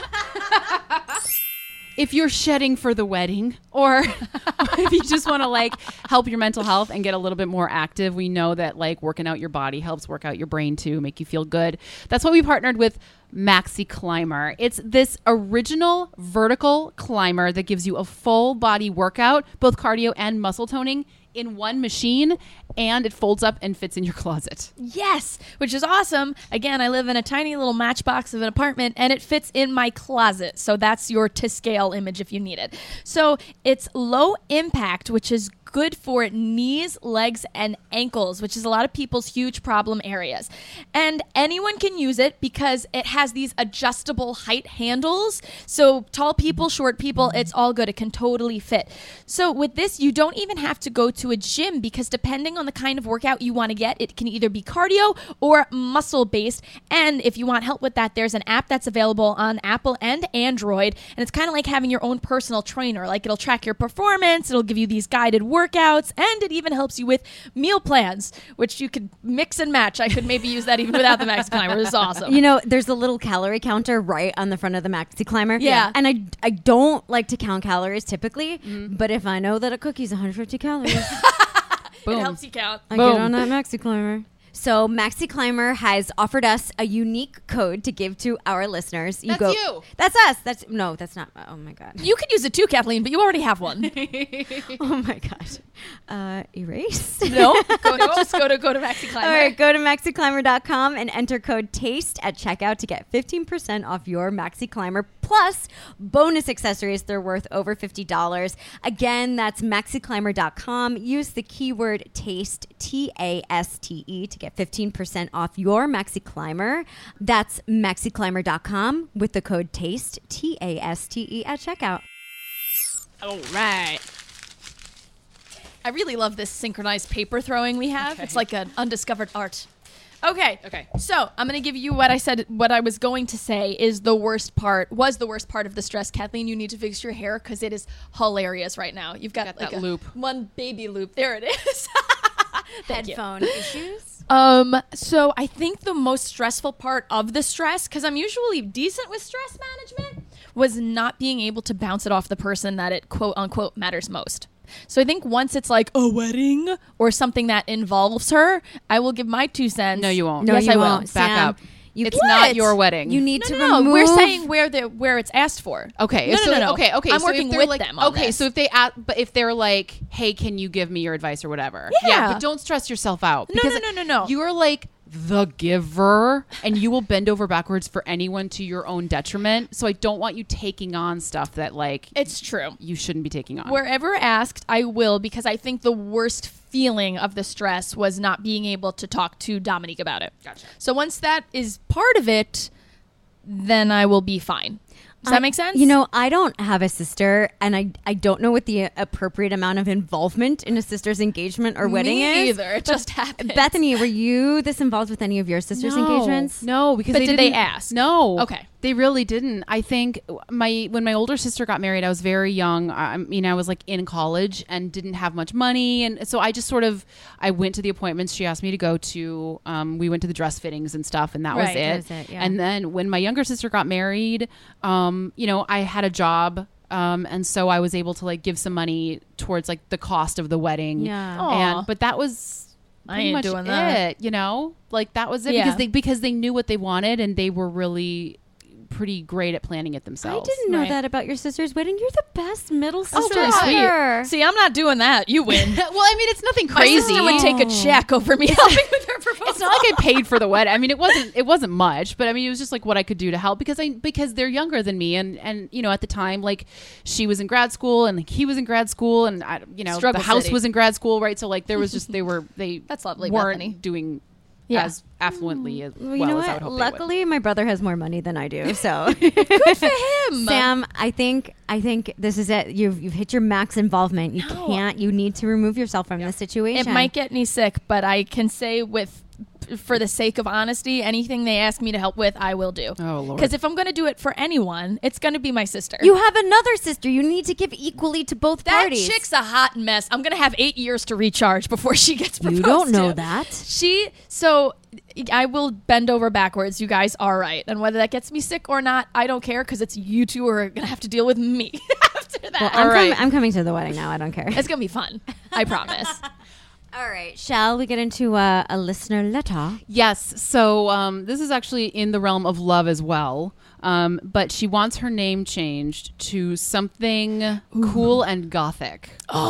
If you're shedding for the wedding or if you just want to like help your mental health and get a little bit more active, we know that like working out your body helps work out your brain too, make you feel good. That's why we partnered with Maxi Climber. It's this original vertical climber that gives you a full body workout, both cardio and muscle toning in one machine, and it folds up and fits in your closet. Yes, which is awesome. Again, I live in a tiny little matchbox of an apartment and it fits in my closet. So that's your to scale image if you need it. So it's low impact, which is good for knees, legs, and ankles, which is a lot of people's huge problem areas. And anyone can use it because it has these adjustable height handles. So tall people, short people, it's all good. It can totally fit. So with this, you don't even have to go to a gym because depending on the kind of workout you want to get, it can either be cardio or muscle based. And if you want help with that, there's an app that's available on Apple and Android. And it's kind of like having your own personal trainer. Like it'll track your performance, it'll give you these guided workouts, and it even helps you with meal plans, which you could mix and match. I could maybe use that even without the Maxi Climber. It's awesome. You know, there's a little calorie counter right on the front of the Maxi Climber. Yeah. And I, I don't like to count calories typically, Mm-hmm. but if I know that a cookie's one hundred fifty calories, Boom. It helps you count. I Boom. get on that Maxi Climber. So Maxi Climber has offered us a unique code to give to our listeners. You That's you. That's us. That's no, that's not. Oh my god. You could use it too, Kathleen, but you already have one. Oh my god. Uh, erase. No, go, just go to go to Maxi Climber. All right, go to maxi climber dot com and enter code TASTE at checkout to get fifteen percent off your Maxi Climber plus bonus accessories. They're worth over fifty dollars. Again, that's maxi climber dot com. Use the keyword TASTE, T A S T E, to get fifteen percent off your Maxi Climber. That's maxi climber dot com with the code TASTE, T A S T E, at checkout. All right. I really love this synchronized paper throwing we have. Okay. It's like an undiscovered art. Okay. Okay. So I'm going to give you what I said, what I was going to say is the worst part, was the worst part of the stress. Kathleen, you need to fix your hair because it is hilarious right now. You've got, Got like that a loop. one baby loop. There it is. Thank you. Headphone issues? Um, so I think the most stressful part of the stress, because I'm usually decent with stress management, was not being able to bounce it off the person that it quote unquote matters most. So I think once it's like a wedding or something that involves her, I will give my two cents. No, you won't. No, yes, you I will. won't. Back Sam, up. You It's What? not your wedding. You need No, to no, no. remove. We're saying where the where it's asked for. Okay. No, so, no, no, no. Okay. Okay. I'm so if working they're with like, them on Okay. this. So if they, at, but if they're like, "Hey, can you give me your advice or whatever?" Yeah. But don't stress yourself out. No, because no, no, no, no. You are like the giver, and you will bend over backwards for anyone to your own detriment. So I don't want you taking on stuff that like It's true. you shouldn't be taking on. Wherever asked, I will, because I think the worst feeling of the stress was not being able to talk to Dominique about it. Gotcha. So once that is part of it, then I will be fine. Does I- that make sense? You know, I don't have a sister, and I I don't know what the appropriate amount of involvement in a sister's engagement or wedding Me is. either. It just happened. Bethany, were you this involved with any of your sister's engagements? No, because But they did they didn't- ask? No. Okay. They really didn't. I think my when my older sister got married, I was very young. I mean, I was like in college and didn't have much money, and so I just sort of I went to the appointments she asked me to go to. Um, we went to the dress fittings and stuff, and that was Right. it. That was it, yeah. And then when my younger sister got married, um, you know, I had a job. Um, and so I was able to like give some money towards like the cost of the wedding. Yeah. Aw. And but that was I pretty ain't much doing that. it, you know? Like that was it Yeah. because they because they knew what they wanted and they were really pretty great at planning it I themselves. didn't know Right. that about your sister's wedding. You're the best middle Oh, sister really sweet. ever. See, I'm not doing that. You win. Well, I mean, it's nothing My crazy. sister would take a check over me helping with her proposal. It's not like I paid for the wedding. I mean, it wasn't it wasn't much, but I mean, it was just like what I could do to help because I because they're younger than me, and and you know at the time like she was in grad school and like he was in grad school, and I you know Struggle the house city. was in grad school, right? So like there was just they were they That's lovely, weren't Bethany. doing Yeah. as affluently as Well, well, you know as I what? would hope Luckily, my brother has more money than I do. So Good for him. Sam, I think I think this is it. You've you've hit your max involvement. You No. can't. You need to remove yourself from this situation. It might get me sick, but I can say with for the sake of honesty, anything they ask me to help with, I will do. Oh, Lord. Because if I'm going to do it for anyone, it's going to be my sister. You have another sister. You need to give equally to both that parties. chick's a hot mess. I'm going to have eight years to recharge before she gets proposed you don't know to. that. She so I will bend over backwards. You guys are right, and whether that gets me sick or not, I don't care because it's you two who are gonna have to deal with me after that. Well, I'm, All right. com- I'm coming to the wedding now. I don't care. It's gonna be fun. I promise. All right. Shall we get into uh, a listener letter? Yes. So um, this is actually in the realm of love as well. Um, but she wants her name changed to something cool and gothic.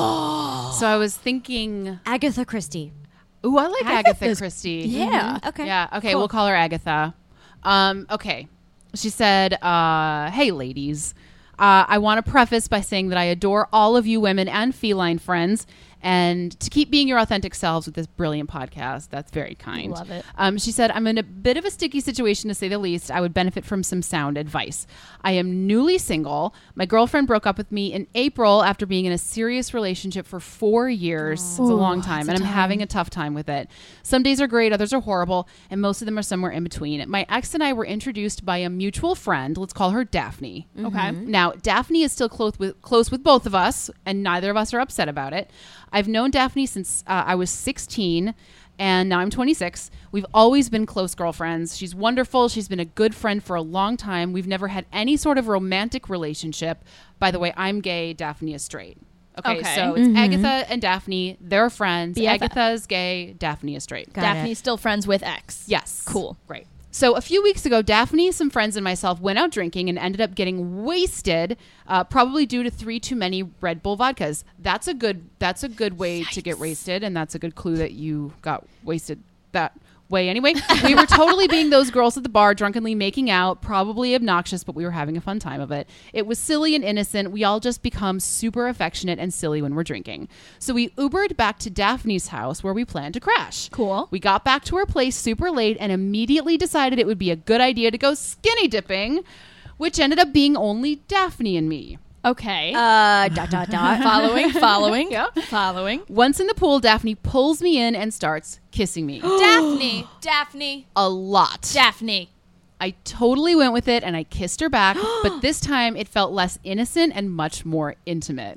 Oh. So I was thinking, Agatha Christie. ooh, I like Agatha Agatha's- Christie. Yeah. Okay. Yeah. Okay. Cool. We'll call her Agatha. Um, okay. She said, uh, hey, ladies. Uh, I want to preface by saying that I adore all of you women and feline friends, and to keep being your authentic selves with this brilliant podcast. That's very kind. Love it. Um, she said, I'm in a bit of a sticky situation, to say the least. I would benefit from some sound advice. I am newly single. My girlfriend broke up with me in April after being in a serious relationship for four years. It's a long time, and I'm having a tough time with it. Some days are great, others are horrible, and most of them are somewhere in between. My ex and I were introduced by a mutual friend. Let's call her Daphne. Okay. Now, Daphne is still close with close with both of us, and neither of us are upset about it. I've known Daphne since uh, I was sixteen, and now I'm twenty-six. We've always been close girlfriends. She's wonderful. She's been a good friend for a long time. We've never had any sort of romantic relationship. By the way, I'm gay. Daphne is straight. Okay, Okay. so it's Agatha and Daphne. They're friends. B F F. Agatha's gay. Daphne is straight. Got Daphne's it. still friends with X. Yes. Cool. Great. So a few weeks ago, Daphne, some friends, and myself went out drinking and ended up getting wasted, uh, probably due to three too many Red Bull vodkas. That's a good. That's a good way to get wasted, and that's a good clue that you got wasted that way. Anyway, we were totally being those girls at the bar, drunkenly making out, probably obnoxious, but we were having a fun time of it. It was silly and innocent. We all just become super affectionate and silly when we're drinking. So we Ubered back to Daphne's house where we planned to crash. Cool. We got back to her place super late and immediately decided it would be a good idea to go skinny dipping, which ended up being only Daphne and me. Okay. Uh, dot, dot, dot. following, following, Yeah. following. Once in the pool, Daphne pulls me in and starts kissing me. Daphne, Daphne, A lot. Daphne. I totally went with it and I kissed her back, but this time it felt less innocent and much more intimate.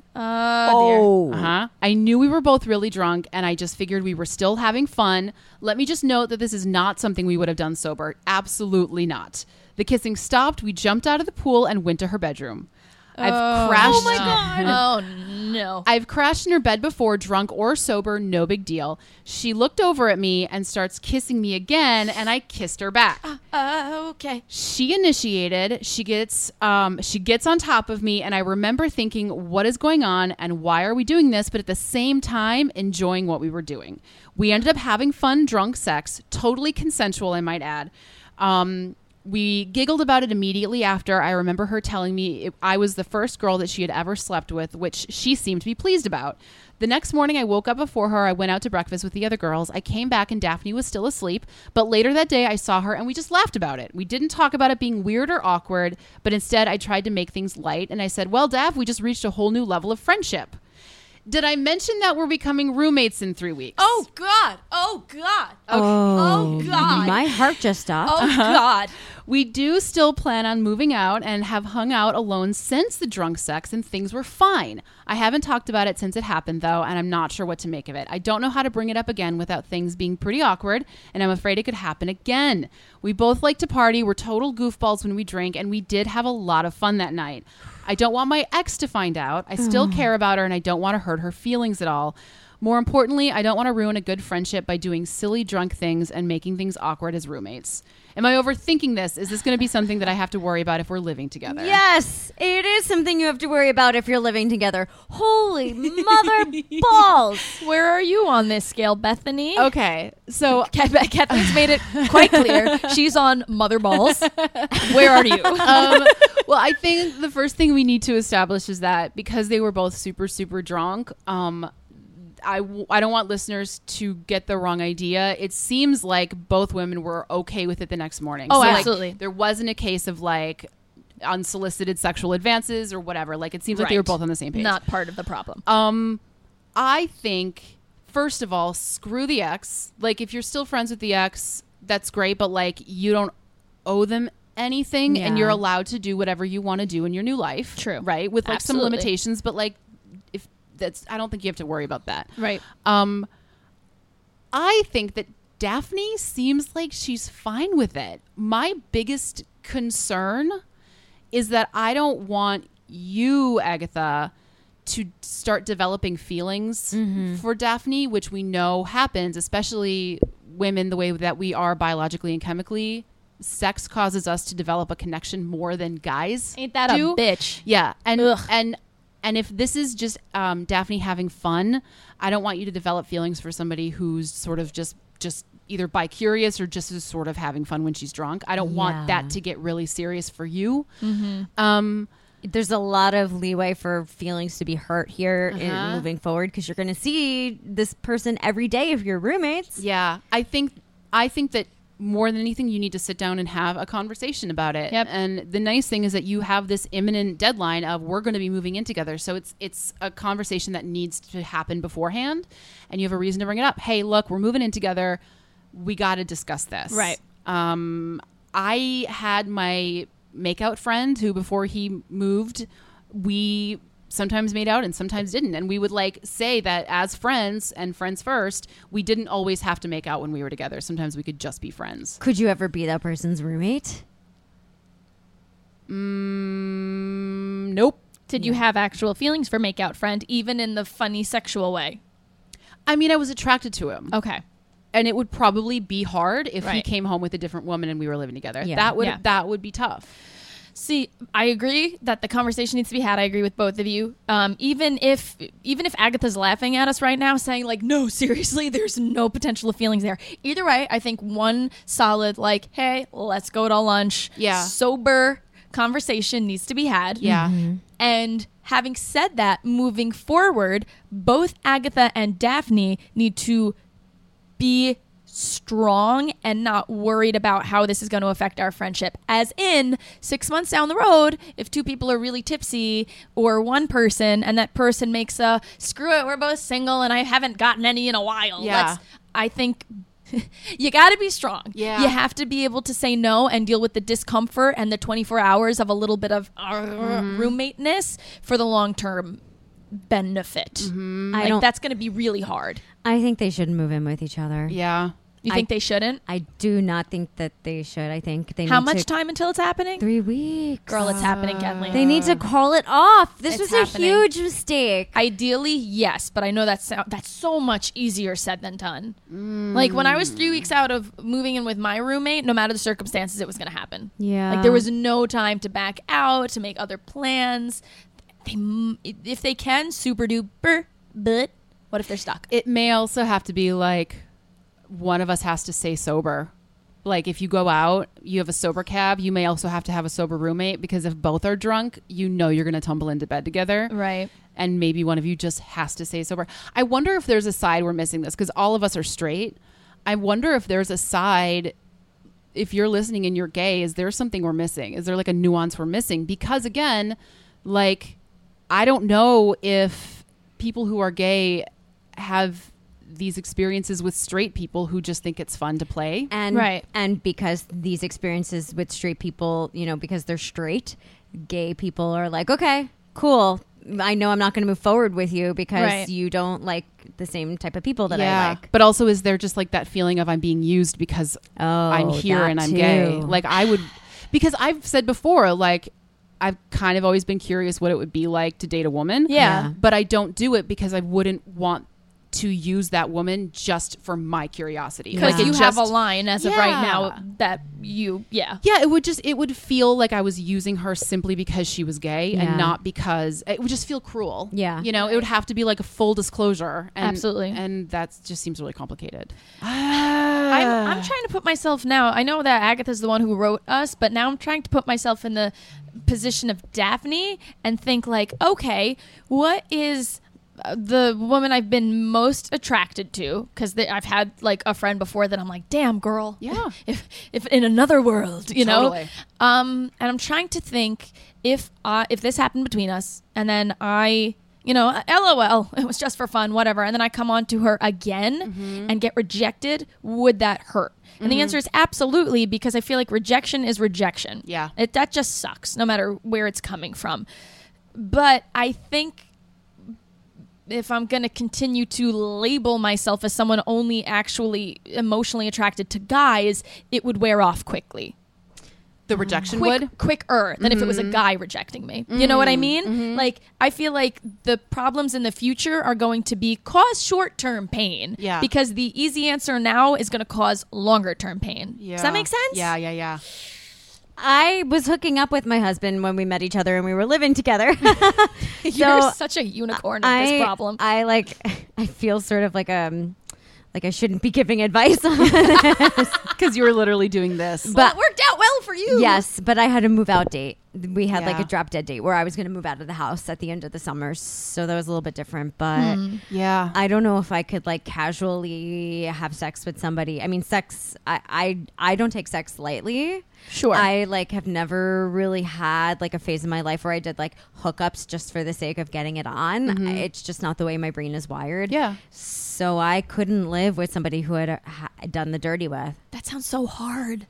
Oh, dear. Uh-huh. I knew we were both really drunk and I just figured we were still having fun. Let me just note that this is not something we would have done sober. Absolutely not. The kissing stopped. We jumped out of the pool and went to her bedroom. I've crashed. Oh my god. Oh no. I've crashed in her bed before, drunk or sober, no big deal. She looked over at me and starts kissing me again, and I kissed her back. Uh, okay. She initiated. She gets um, she gets on top of me, and I remember thinking, what is going on and why are we doing this? But at the same time, enjoying what we were doing. We ended up having fun, drunk sex, totally consensual, I might add. Um, we giggled about it immediately after. I remember her telling me it, I was the first girl that she had ever slept with, which she seemed to be pleased about. The next morning, I woke up before her. I went out to breakfast with the other girls. I came back and Daphne was still asleep. But later that day, I saw her and we just laughed about it. We didn't talk about it being weird or awkward, but instead I tried to make things light. And I said, well, Daph, we just reached a whole new level of friendship. Did I mention that we're becoming roommates in three weeks? Oh, God. Oh, God. Okay. Oh, Oh, God. My heart just stopped. Oh, God. We do still plan on moving out and have hung out alone since the drunk sex, and things were fine. I haven't talked about it since it happened, though, and I'm not sure what to make of it. I don't know how to bring it up again without things being pretty awkward, and I'm afraid it could happen again. We both like to party. We're total goofballs when we drink, and we did have a lot of fun that night. I don't want my ex to find out. I still care about her, and I don't want to hurt her feelings at all. More importantly, I don't want to ruin a good friendship by doing silly drunk things and making things awkward as roommates. Am I overthinking this? Is this going to be something that I have to worry about if we're living together? Yes, it is something you have to worry about if you're living together. Holy mother balls. Where are you on this scale, Bethany? Okay, so Kath- Kathleen's made it quite clear. She's on mother balls. Where are you? um, well, I think the first thing we need to establish is that because they were both super, super drunk, um, I, w- I don't want listeners to get the wrong idea. It seems like both women were okay with it the next morning. Oh, like, absolutely. there wasn't a case of like unsolicited sexual advances or whatever. Like it seems like they were Right. both on the same page. Not part of the problem. Um, I think, first of all, screw the ex. Like, if you're still friends with the ex, that's great, but like, you don't owe them anything, and Yeah. you're allowed to do whatever you want to do in your new life. True. Right? With like some Absolutely. limitations, but like, if that's, I don't think you have to worry about that. Right. Um, I think that Daphne seems like she's fine with it. My biggest concern is that I don't want you, Agatha, to start developing feelings for Daphne, which we know happens, especially women the way that we are biologically and chemically. Sex causes us to develop a connection more than guys Ain't that do. a bitch? Yeah, and Ugh. and and if this is just um, Daphne having fun, I don't want you to develop feelings for somebody who's sort of just just either bi-curious or just is sort of having fun when she's drunk. I don't Yeah. want that to get really serious for you. Mm-hmm. Um, There's a lot of leeway for feelings to be hurt here in Uh-huh. moving forward because you're going to see this person every day if you're roommates. yeah, I think I think that more than anything, you need to sit down and have a conversation about it. Yep. And the nice thing is that you have this imminent deadline of we're going to be moving in together. So it's it's a conversation that needs to happen beforehand, and you have a reason to bring it up. Hey, look, we're moving in together. We got to discuss this. Right. Um, I had my makeout friend who, before he moved, we sometimes made out and sometimes didn't. And we would like say that as friends and friends first, we didn't always have to make out when we were together. Sometimes we could just be friends. Could you ever be that person's roommate? Mm, nope. Did you have actual feelings for makeout friend, even in the funny sexual way? I mean, I was attracted to him. Okay. And it would probably be hard if he Right. came home with a different woman and we were living together. Yeah. That would Yeah. that would be tough. See, I agree that the conversation needs to be had. I agree with both of you. Um, even if even if Agatha's laughing at us right now, saying like, "No, seriously, there's no potential of feelings there." Either way, I think one solid like, "Hey, let's go to lunch." Yeah. Sober conversation needs to be had. Yeah. And having said that, moving forward, both Agatha and Daphne need to be strong and not worried about how this is going to affect our friendship. As in, six months down the road, if two people are really tipsy or one person and that person makes a screw it, we're both single and I haven't gotten any in a while. Yeah. Let's, I think you got to be strong. Yeah. You have to be able to say no and deal with the discomfort and the twenty-four hours of a little bit of uh, Mm-hmm. roommate-ness for the long-term benefit. Mm-hmm. I Like, don't. that's going to be really hard. I think they should move in with each other. Yeah. You I- think they shouldn't? I do not think that they should. I think they How need much to, time until it's happening? Three weeks. Girl, it's happening, Kathleen. They need to call it off. This It's was happening. a huge mistake. Ideally, yes, but I know that's so, that's so much easier said than done. Like when I was three weeks out of moving in with my roommate, no matter the circumstances, it was going to happen. Yeah. Like there was no time to back out, to make other plans. They, m- if they can, super duper. But what if they're stuck? It may also have to be like one of us has to stay sober. like if you go out, you have a sober cab, you may also have to have a sober roommate, because if both are drunk, you know you're going to tumble into bed together. Right. And maybe one of you just has to stay sober. I wonder if there's a side we're missing this, because all of us are straight. I wonder if there's a side, if you're listening and you're gay, is there something we're missing? Is there like a nuance we're missing? Because again, like, I don't know if people who are gay have these experiences with straight people who just think it's fun to play. And Right. and because these experiences with straight people, you know, because they're straight, gay people are like, okay, cool. I know I'm not going to move forward with you because Right. you don't like the same type of people that yeah. I like. But also, is there just like that feeling of I'm being used because Oh, I'm here that and I'm too. gay? Like I would, because I've said before, like I've kind of always been curious what it would be like to date a woman. Yeah. Yeah. But I don't do it because I wouldn't want to use that woman just for my curiosity. Because Yeah. Like it you just, have a line as of right Yeah. now that you, yeah. Yeah, it would just it would feel like I was using her simply because she was gay Yeah. and not because it would just feel cruel. Yeah. You know, it would have to be like a full disclosure. And, Absolutely. And that just seems really complicated. I'm, I'm trying to put myself now. I know that Agatha's the one who wrote us, but now I'm trying to put myself in the position of Daphne and think like, okay, what is uh, the woman I've been most attracted to? Because I've had like a friend before that I'm like, damn girl, Yeah. if if in another world, you know. Totally. Um, and I'm trying to think if uh, if this happened between us, and then I. You know, LOL, it was just for fun, whatever. And then I come on to her again Mm-hmm. and get rejected. Would that hurt? And the answer is absolutely, because I feel like rejection is rejection. Yeah. It, that just sucks, no matter where it's coming from. But I think if I'm going to continue to label myself as someone only actually emotionally attracted to guys, it would wear off quickly. The rejection Quick, would. quicker than if it was a guy rejecting me. You know what I mean? Like, I feel like the problems in the future are going to be cause short-term pain. Yeah. Because the easy answer now is going to cause longer-term pain. Yeah. Does that make sense? Yeah, yeah, yeah. I was hooking up with my husband when we met each other and we were living together. You're So, such a unicorn of I, this problem. I like, I feel sort of like um, like I shouldn't be giving advice on Because you were literally doing this. well, but- it worked out well for you. Yes, but I had a move out date. We had like Yeah. a drop dead date where I was going to move out of the house at the end of the summer. So that was a little bit different. But yeah. I don't know if I could like casually have sex with somebody. I mean, sex, I, I, I don't take sex lightly. Sure. I like have never really had like a phase in my life where I did like hookups just for the sake of getting it on. It's just not the way my brain is wired. Yeah. So I couldn't live with somebody who had uh, ha- done the dirty with. That sounds so hard.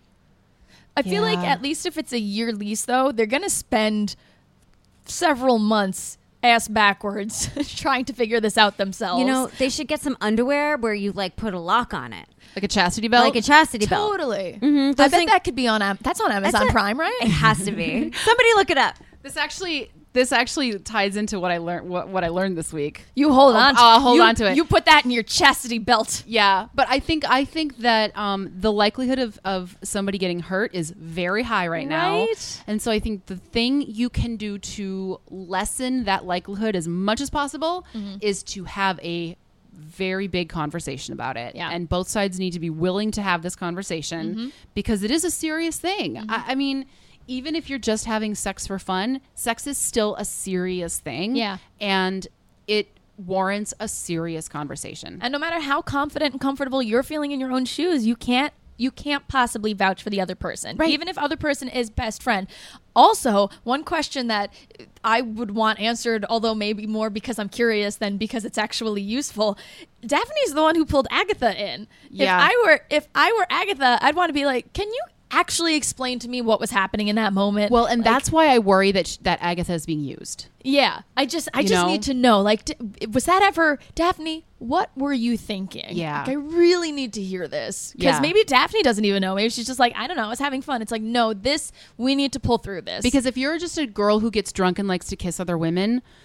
I feel like Yeah. at least if it's a year lease, though, they're going to spend several months ass backwards trying to figure this out themselves. You know, they should get some underwear where you like put a lock on it. Like a chastity belt. Like a chastity belt. totally. Mhm. I Those bet thing- that could be on Am- that's on Amazon a- Prime, right? It has to be. Somebody look it up. This actually this actually ties into what I learned what, what I learned this week. You hold I'll- on. To, I'll hold you- on to it. You put that in your chastity belt. Yeah, but I think I think that um, the likelihood of, of somebody getting hurt is very high right now, Right. and so I think the thing you can do to lessen that likelihood as much as possible is to have a very big conversation about it. Yeah. And both sides need to be willing to have this conversation because it is a serious thing. I, I mean, even if you're just having sex for fun, sex is still a serious thing. Yeah. And it warrants a serious conversation. And no matter how confident and comfortable you're feeling in your own shoes, you can't you can't possibly vouch for the other person, Right. even if other person is best friend. Also, one question that I would want answered, although maybe more because I'm curious than because it's actually useful. Daphne's the one who pulled Agatha in. Yeah. If I were if I were Agatha, I'd want to be like, can you actually explain to me what was happening in that moment? Well, and Like, that's why I worry that sh- that Agatha is being used. yeah. I just I You just know? need to know. Like, d- was that ever Daphne? What were you thinking? Yeah. Like, I really need to hear this because Yeah. maybe Daphne doesn't even know. Maybe she's just like, I don't know. I was having fun. It's like, no, this we need to pull through this Because if you're just a girl who gets drunk and likes to kiss other women,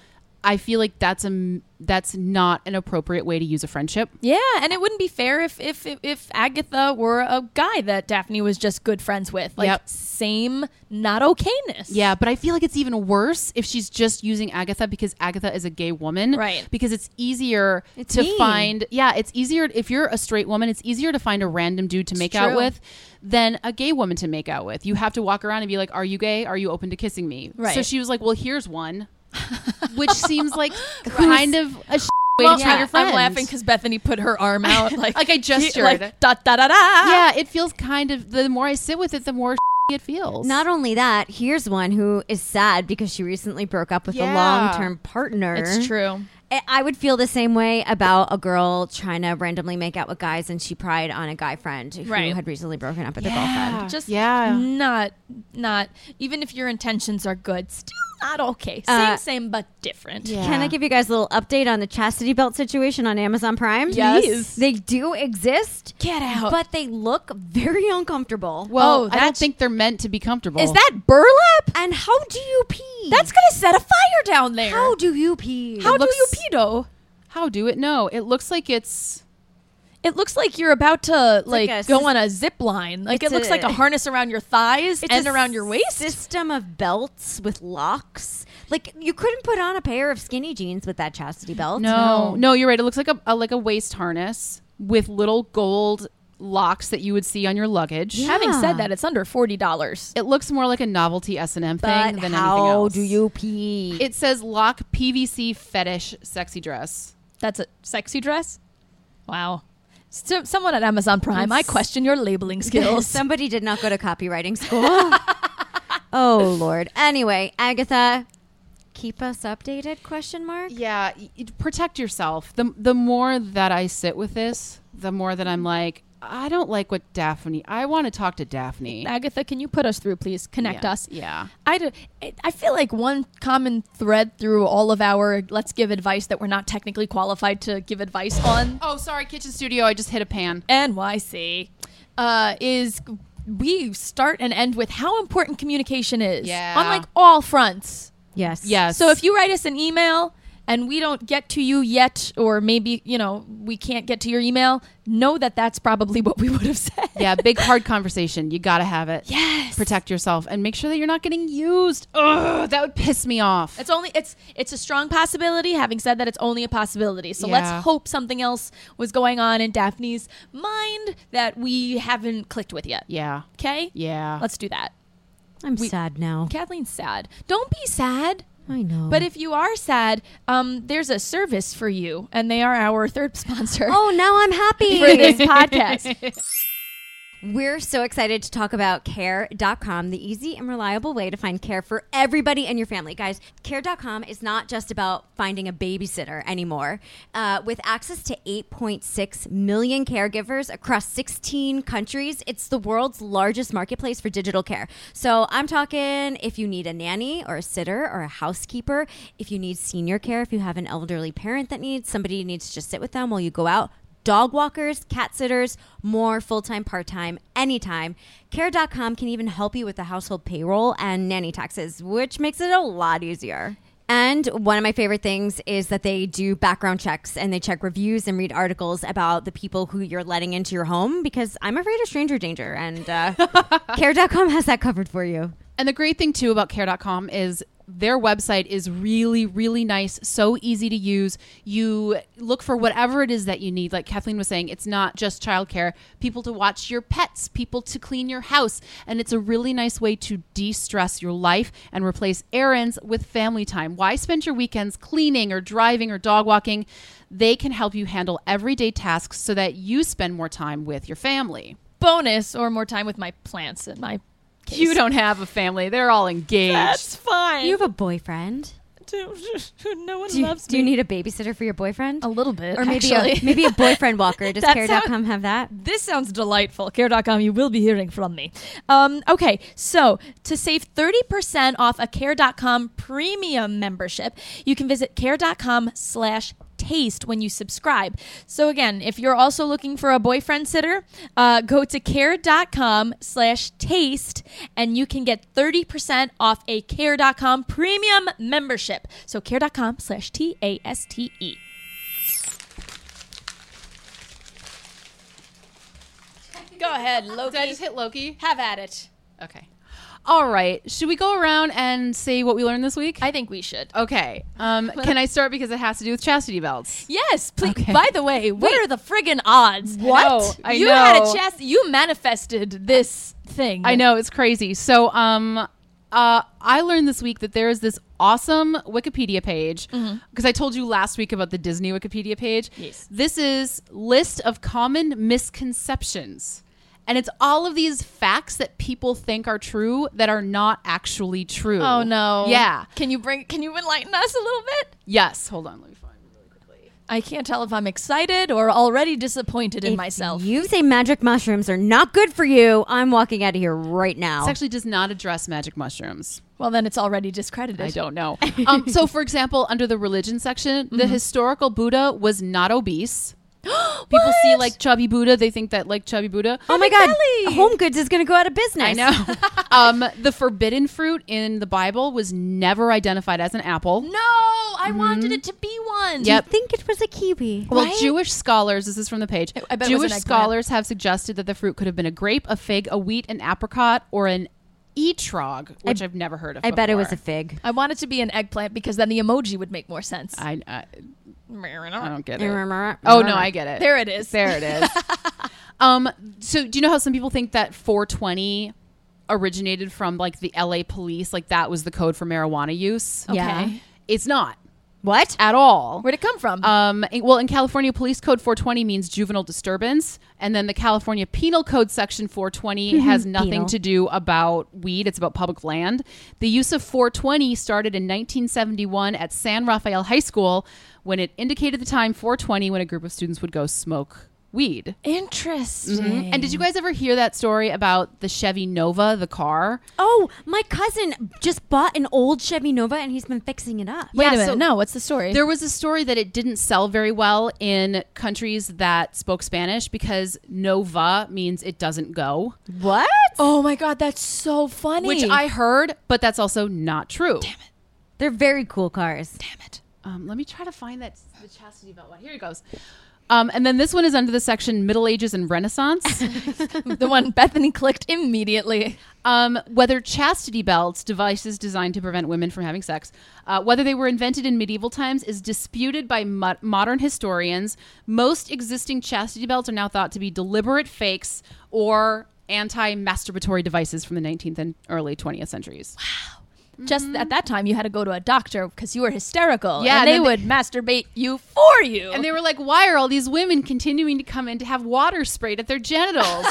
I feel like that's a that's not an appropriate way to use a friendship. Yeah, and it wouldn't be fair if if if Agatha were a guy that Daphne was just good friends with. Like, Yep. same not okayness. Yeah, but I feel like it's even worse if she's just using Agatha because Agatha is a gay woman. Right. Because it's easier It's to me. find. Yeah, it's easier if you're a straight woman. It's easier to find a random dude to It's make out true. with than a gay woman to make out with. You have to walk around and be like, "Are you gay? Are you open to kissing me?" Right. So she was like, "Well, here's one," which seems like kind of a sh- way Well, to treat yeah, your friends. I'm laughing because Bethany put her arm out like Like I gestured. like da da da da. Yeah, it feels kind of. The more I sit with it, the more it feels. Not only that, here's one who is sad because she recently broke up with Yeah. a long-term partner. It's true. I- I would feel the same way about a girl trying to randomly make out with guys, and she pried on a guy friend who Right. had recently broken up with Yeah. a girlfriend. Just Yeah. not not even if your intentions are good, still not okay. Same Uh, same but different. Yeah. Can I give you guys a little update on the chastity belt situation on Amazon Prime? Yes. Please. They do exist, Get out. but they look very uncomfortable. Well, Oh, I don't that's- think they're meant to be comfortable. Is that burlap? And how do you pee? That's gonna set a fire down there. how do you pee? How It do looks- you pedo? How do it? No, it looks like it's. It looks like you're about to like, like a go sys- on a zip line. Like it It's looks a- like a harness around your thighs It's and a around your waist. System of belts with locks. Like you couldn't put on a pair of skinny jeans with that chastity belt. No, no, you're right. It looks like a, a like a waist harness with little gold locks that you would see on your luggage. Yeah. Having said that, it's under forty dollars. It looks more like a novelty S and M thing But than anything how else. do you pee? It says lock P V C fetish sexy dress. That's a sexy dress. Wow. So, someone at Amazon Prime, I It's- question your labeling skills. Somebody did not go to copywriting school. Oh Lord. Anyway, Agatha, keep us updated? Question mark. Yeah, y- y- protect yourself. The the more that I sit with this, the more that I'm like, I don't like what Daphne. I want to talk to Daphne. Agatha, can you put us through, please? Connect Yeah, us. Yeah. I, do, I feel like one common thread through all of our let's give advice that we're not technically qualified to give advice on, Oh, sorry, kitchen studio. I just hit a pan. N Y C, uh, is we start and end with how important communication is Yeah. on like all fronts. Yes. Yes. So if you write us an email and we don't get to you yet, or maybe, you know, we can't get to your email, know that that's probably what we would have said. Yeah, big hard conversation. You got to have it. Yes. Protect yourself and make sure that you're not getting used. Ugh, that would piss me off. It's only it's it's a strong possibility. Having said that, it's only a possibility. So Yeah. let's hope something else was going on in Daphne's mind that we haven't clicked with yet. Yeah. Okay? Yeah. Let's do that. I'm We- sad now. Kathleen's sad. Don't be sad. I know. But if you are sad, um, there's a service for you, and they are our third sponsor oh, now I'm happy. for this podcast. We're so excited to talk about care dot com, the easy and reliable way to find care for everybody in your family. Guys, care dot com is not just about finding a babysitter anymore. Uh, with access to eight point six million caregivers across sixteen countries, it's the world's largest marketplace for digital care. So I'm talking if you need a nanny or a sitter or a housekeeper, if you need senior care, if you have an elderly parent that needs somebody who needs to just sit with them while you go out, dog walkers, cat sitters, more full-time, part-time, anytime. care dot com can even help you with the household payroll and nanny taxes, which makes it a lot easier. And one of my favorite things is that they do background checks and they check reviews and read articles about the people who you're letting into your home, because I'm afraid of stranger danger, and uh, care dot com has that covered for you. And the great thing, too, about care dot com is their website is really, really nice, so easy to use. You look for whatever it is that you need. Like Kathleen was saying, it's not just childcare, people to watch your pets, people to clean your house. And it's a really nice way to de-stress your life and replace errands with family time. Why spend your weekends cleaning or driving or dog walking? They can help you handle everyday tasks so that you spend more time with your family. Bonus or more time with my plants and my case. You don't have a family. They're all engaged. That's fine. You have a boyfriend? no one Do you, loves do me. you need a babysitter for your boyfriend? a little bit, Or maybe actually. a, maybe a boyfriend walker. Does That care sound- dot com have that? This sounds delightful. care dot com, you will be hearing from me. Um, okay, so to save thirty percent off a care dot com premium membership, you can visit care dot com slash taste when you subscribe. So again, if you're also looking for a boyfriend sitter, uh, go to care.com slash taste and you can get thirty percent off a care dot com premium membership. So care.com slash T A S T E. Go ahead, Loki. Did I just hit Loki? Have at it. Okay. All right. Should we go around and say what we learned this week? I think we should. Okay. Um, can I start because it has to do with chastity belts? Yes, please. Okay. By the way, what are the friggin' odds? What? I know, I you know. had a chast. You manifested this thing. I know, it's crazy. So, um, uh, I learned this week that there is this awesome Wikipedia page because mm-hmm. I told you last week about the Disney Wikipedia page. Yes. This is list of common misconceptions. And it's all of these facts that people think are true that are not actually true. Oh no. Yeah. Can you bring? Can you enlighten us a little bit? Yes. Hold on. Let me find it really quickly. I can't tell if I'm excited or already disappointed in If myself. you say magic mushrooms are not good for you, I'm walking out of here right now. This actually does not address magic mushrooms. Well, then it's already discredited. I don't know. um, so, for example, under the religion section, mm-hmm. the historical Buddha was not obese. People see like chubby Buddha, they think that like chubby Buddha. Oh my God, Home Goods is going to go out of business. I know. um, the forbidden fruit in the Bible was never identified as an apple. No, I mm-hmm. wanted it to be one. Do you think it was a kiwi? Well, right? Jewish scholars, this is from the page. I bet Jewish it was an scholars have suggested that the fruit could have been a grape, a fig, a wheat, an apricot, or an etrog, which I, I've never heard of. I before. bet it was a fig. I want it to be an eggplant because then the emoji would make more sense. I, I I don't get it. Oh Oh no, I get it. There it is. There it is. um, so do you know how some people think that four twenty originated from like the L A police? Like that was the code for marijuana use? Okay. Yeah. It's not. What? At all. Where'd it come from? Um, in- well, in California, Police Code four twenty means juvenile disturbance. And then the California Penal Code Section four twenty has nothing Penal. to do about weed. It's about public land. The use of four twenty started in nineteen seventy-one at San Rafael High School when it indicated the time four twenty when a group of students would go smoke weed. Interesting. Mm-hmm. And did you guys ever hear that story about the Chevy Nova, the car? Oh, my cousin just bought an old Chevy Nova and he's been fixing it up. Wait Yeah, a minute. so no, what's the story? There was a story that it didn't sell very well in countries that spoke Spanish because Nova means it doesn't go, What? oh my God, that's so funny. which I heard, but that's also not true. Damn it. They're very cool cars. Damn it. Um, let me try to find that the chastity belt one. Here it goes. Um, and then this one is under the section Middle Ages and Renaissance. The one Bethany clicked immediately. Um, whether chastity belts, devices designed to prevent women from having sex, uh, whether they were invented in medieval times is disputed by mo- modern historians. Most existing chastity belts are now thought to be deliberate fakes or anti-masturbatory devices from the nineteenth and early twentieth centuries. Wow. Just at that time, you had to go to a doctor because you were hysterical. Yeah, and they then would masturbate you for you. And they were like, why are all these women continuing to come in to have water sprayed at their genitals?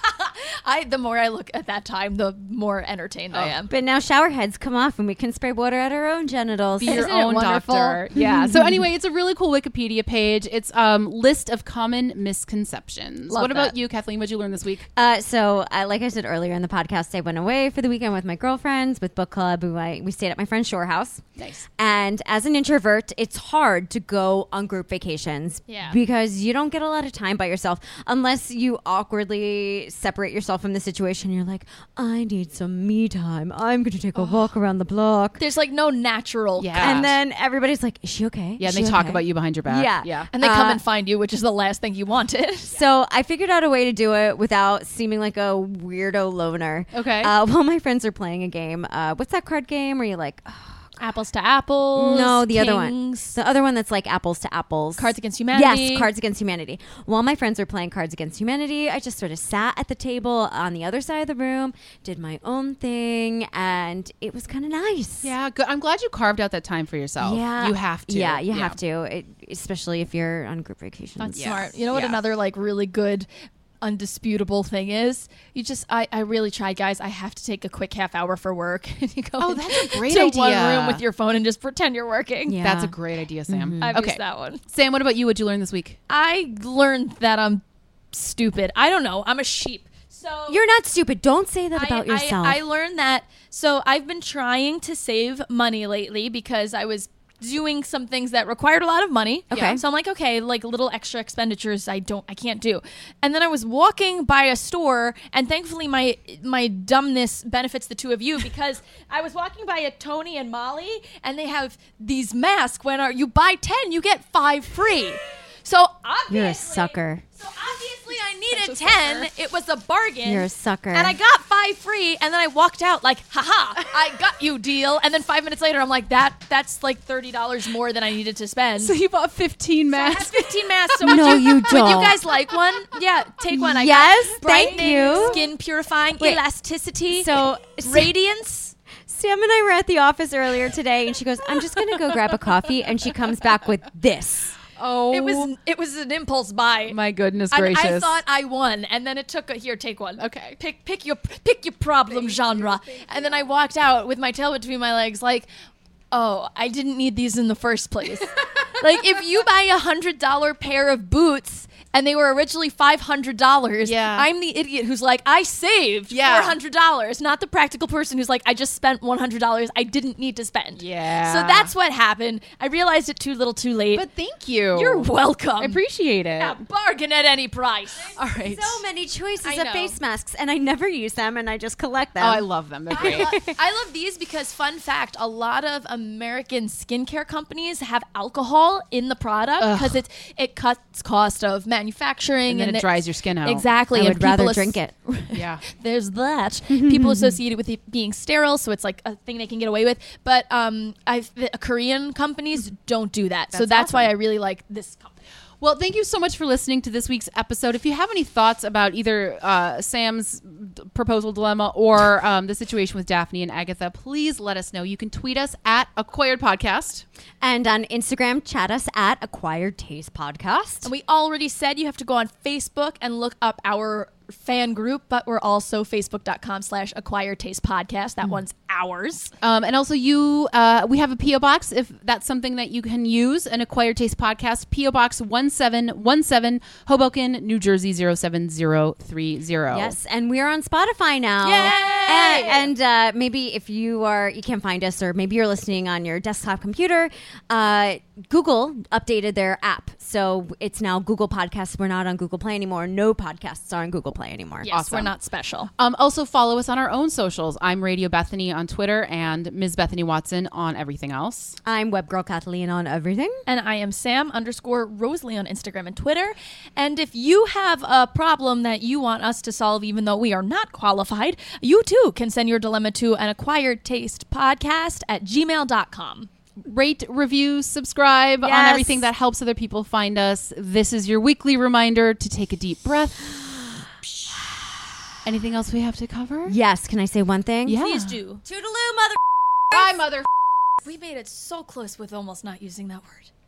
I, the more I look at that time, the more entertained I am. But now shower heads come off and we can spray water at our own genitals. Be your Isn't it own wonderful? doctor. Yeah. So anyway, it's a really cool Wikipedia page. It's um list of common misconceptions. Love what about that. you, Kathleen? What'd you learn this week? Uh, so, I, like I said earlier in the podcast, I went away for the weekend with my girlfriends, with book club. Who I, we stayed at my friend's shore house. Nice. And as an introvert, it's hard to go on group vacations Yeah. because you don't get a lot of time by yourself unless you awkwardly separate yourself from the situation. You're like, I need some me time. I'm going to take a walk around the block. There's like no natural. Yeah. And then everybody's like, is she okay? Yeah, Is and they she talk okay?" about you behind your back. Yeah. Yeah. And they come Uh, and find you, which is the last thing you wanted. So I figured out a way to do it without seeming like a weirdo loner. Okay. Uh, while my friends are playing a game, uh, what's that card game where you're like, oh, Apples to apples. no, the other one, Kings, the other one that's like apples to apples, Cards Against Humanity. Yes, Cards Against Humanity. While my friends were playing Cards Against Humanity, I just sort of sat at the table on the other side of the room, did my own thing, and it was kind of nice. Yeah, good. I'm glad you carved out that time for yourself. Yeah, You have to. Yeah, you have to, it, especially if you're on group vacations. That's Yes. smart. You know what Yeah. another like really good undisputable thing is? You just I, I really tried, guys. I have to take a quick half hour for work. You go Oh, that's a great to one idea. room with your phone and just pretend you're working. Yeah. That's a great idea, Sam. I've Okay. used that one. Sam, what about you? What'd you learn this week? I learned that I'm stupid. I don't know. I'm a sheep. So You're not stupid. Don't say that I- about yourself. I, I learned that. So I've been trying to save money lately because I was doing some things that required a lot of money. Okay. So I'm like, okay, like little extra expenditures I don't, I can't do. And then I was walking by a store, and thankfully my my dumbness benefits the two of you because I was walking by a Tony and Molly, and they have these masks. When are you buy ten, you get five free. So obviously, You're a sucker. So obviously, I needed ten. It was a bargain. You're a sucker. And I got five free, and then I walked out like, haha, I got you, deal. And then five minutes later, I'm like, that that's like thirty dollars more than I needed to spend. So you bought fifteen I had masks. fifteen masks. So No, would you, you Would you don't. guys like one? Yeah, take one. I Yes, got thank brightening, you. Skin purifying, Wait. elasticity, So radiance. Sam and I were at the office earlier today, and she goes, I'm just going to go grab a coffee. And she comes back with this. Oh, It was it was an impulse buy. my goodness I, gracious. I thought I won, and then it took a here. Take one. Okay. Pick pick your pick your problem genre, and then I walked out with my tail between my legs, like, oh, I didn't need these in the first place. Like, if you buy a hundred dollar pair of boots and they were originally five hundred dollars, Yeah. I'm the idiot who's like, I saved Yeah. four hundred dollars, not the practical person who's like, I just spent one hundred dollars I didn't need to spend. Yeah. So that's what happened. I realized it too little, too late. But thank you. You're welcome. I appreciate it. Yeah, bargain at any price. All right. So many choices I of know. face masks, and I never use them, and I just collect them. Oh, I love them. They're I, great. lo- I love these because, fun fact, a lot of American skincare companies have alcohol in the product because it it cuts cost of manufacturing And then it dries your skin out. Exactly. I and would rather people drink it. Yeah. There's that. People associate it with it being sterile, so it's like a thing they can get away with. But um, I've the Korean companies don't do that, so That's that's why awesome. I really like this company. Well, thank you so much for listening to this week's episode. If you have any thoughts about either uh, Sam's d- proposal dilemma or um, the situation with Daphne and Agatha, please let us know. You can tweet us at Acquired Podcast. And on Instagram, chat us at Acquired Taste Podcast. And we already said you have to go on Facebook and look up our fan group, but we're also facebook.com slash acquired taste podcast. That one's ours. Um, and also, you, uh, we have a P O box if that's something that you can use. An Acquired Taste Podcast, P O Box one seven one seven, Hoboken, New Jersey zero seven zero three zero. Yes, and we're on Spotify now. Yay! And, and uh, maybe if you are, you can't find us, or maybe you're listening on your desktop computer. Uh, Google updated their app, so it's now Google Podcasts. We're not on Google Play anymore. No podcasts are on Google Play anymore. Yes, Awesome. we're not special. Um, also, follow us on our own socials. I'm Radio Bethany on Twitter and Miz Bethany Watson on everything else. I'm Webgirl Kathleen on everything. And I am Sam underscore Rosalie on Instagram and Twitter. And if you have a problem that you want us to solve, even though we are not qualified, you too can send your dilemma to an acquired taste podcast at gmail dot com. Rate, review, subscribe on Yes. everything that helps other people find us. This is your weekly reminder to take a deep breath. Anything else we have to cover? Yes, can I say one thing? Yeah. Please do. Toodaloo, mother. Bye, mother. We made it so close with almost not using that word.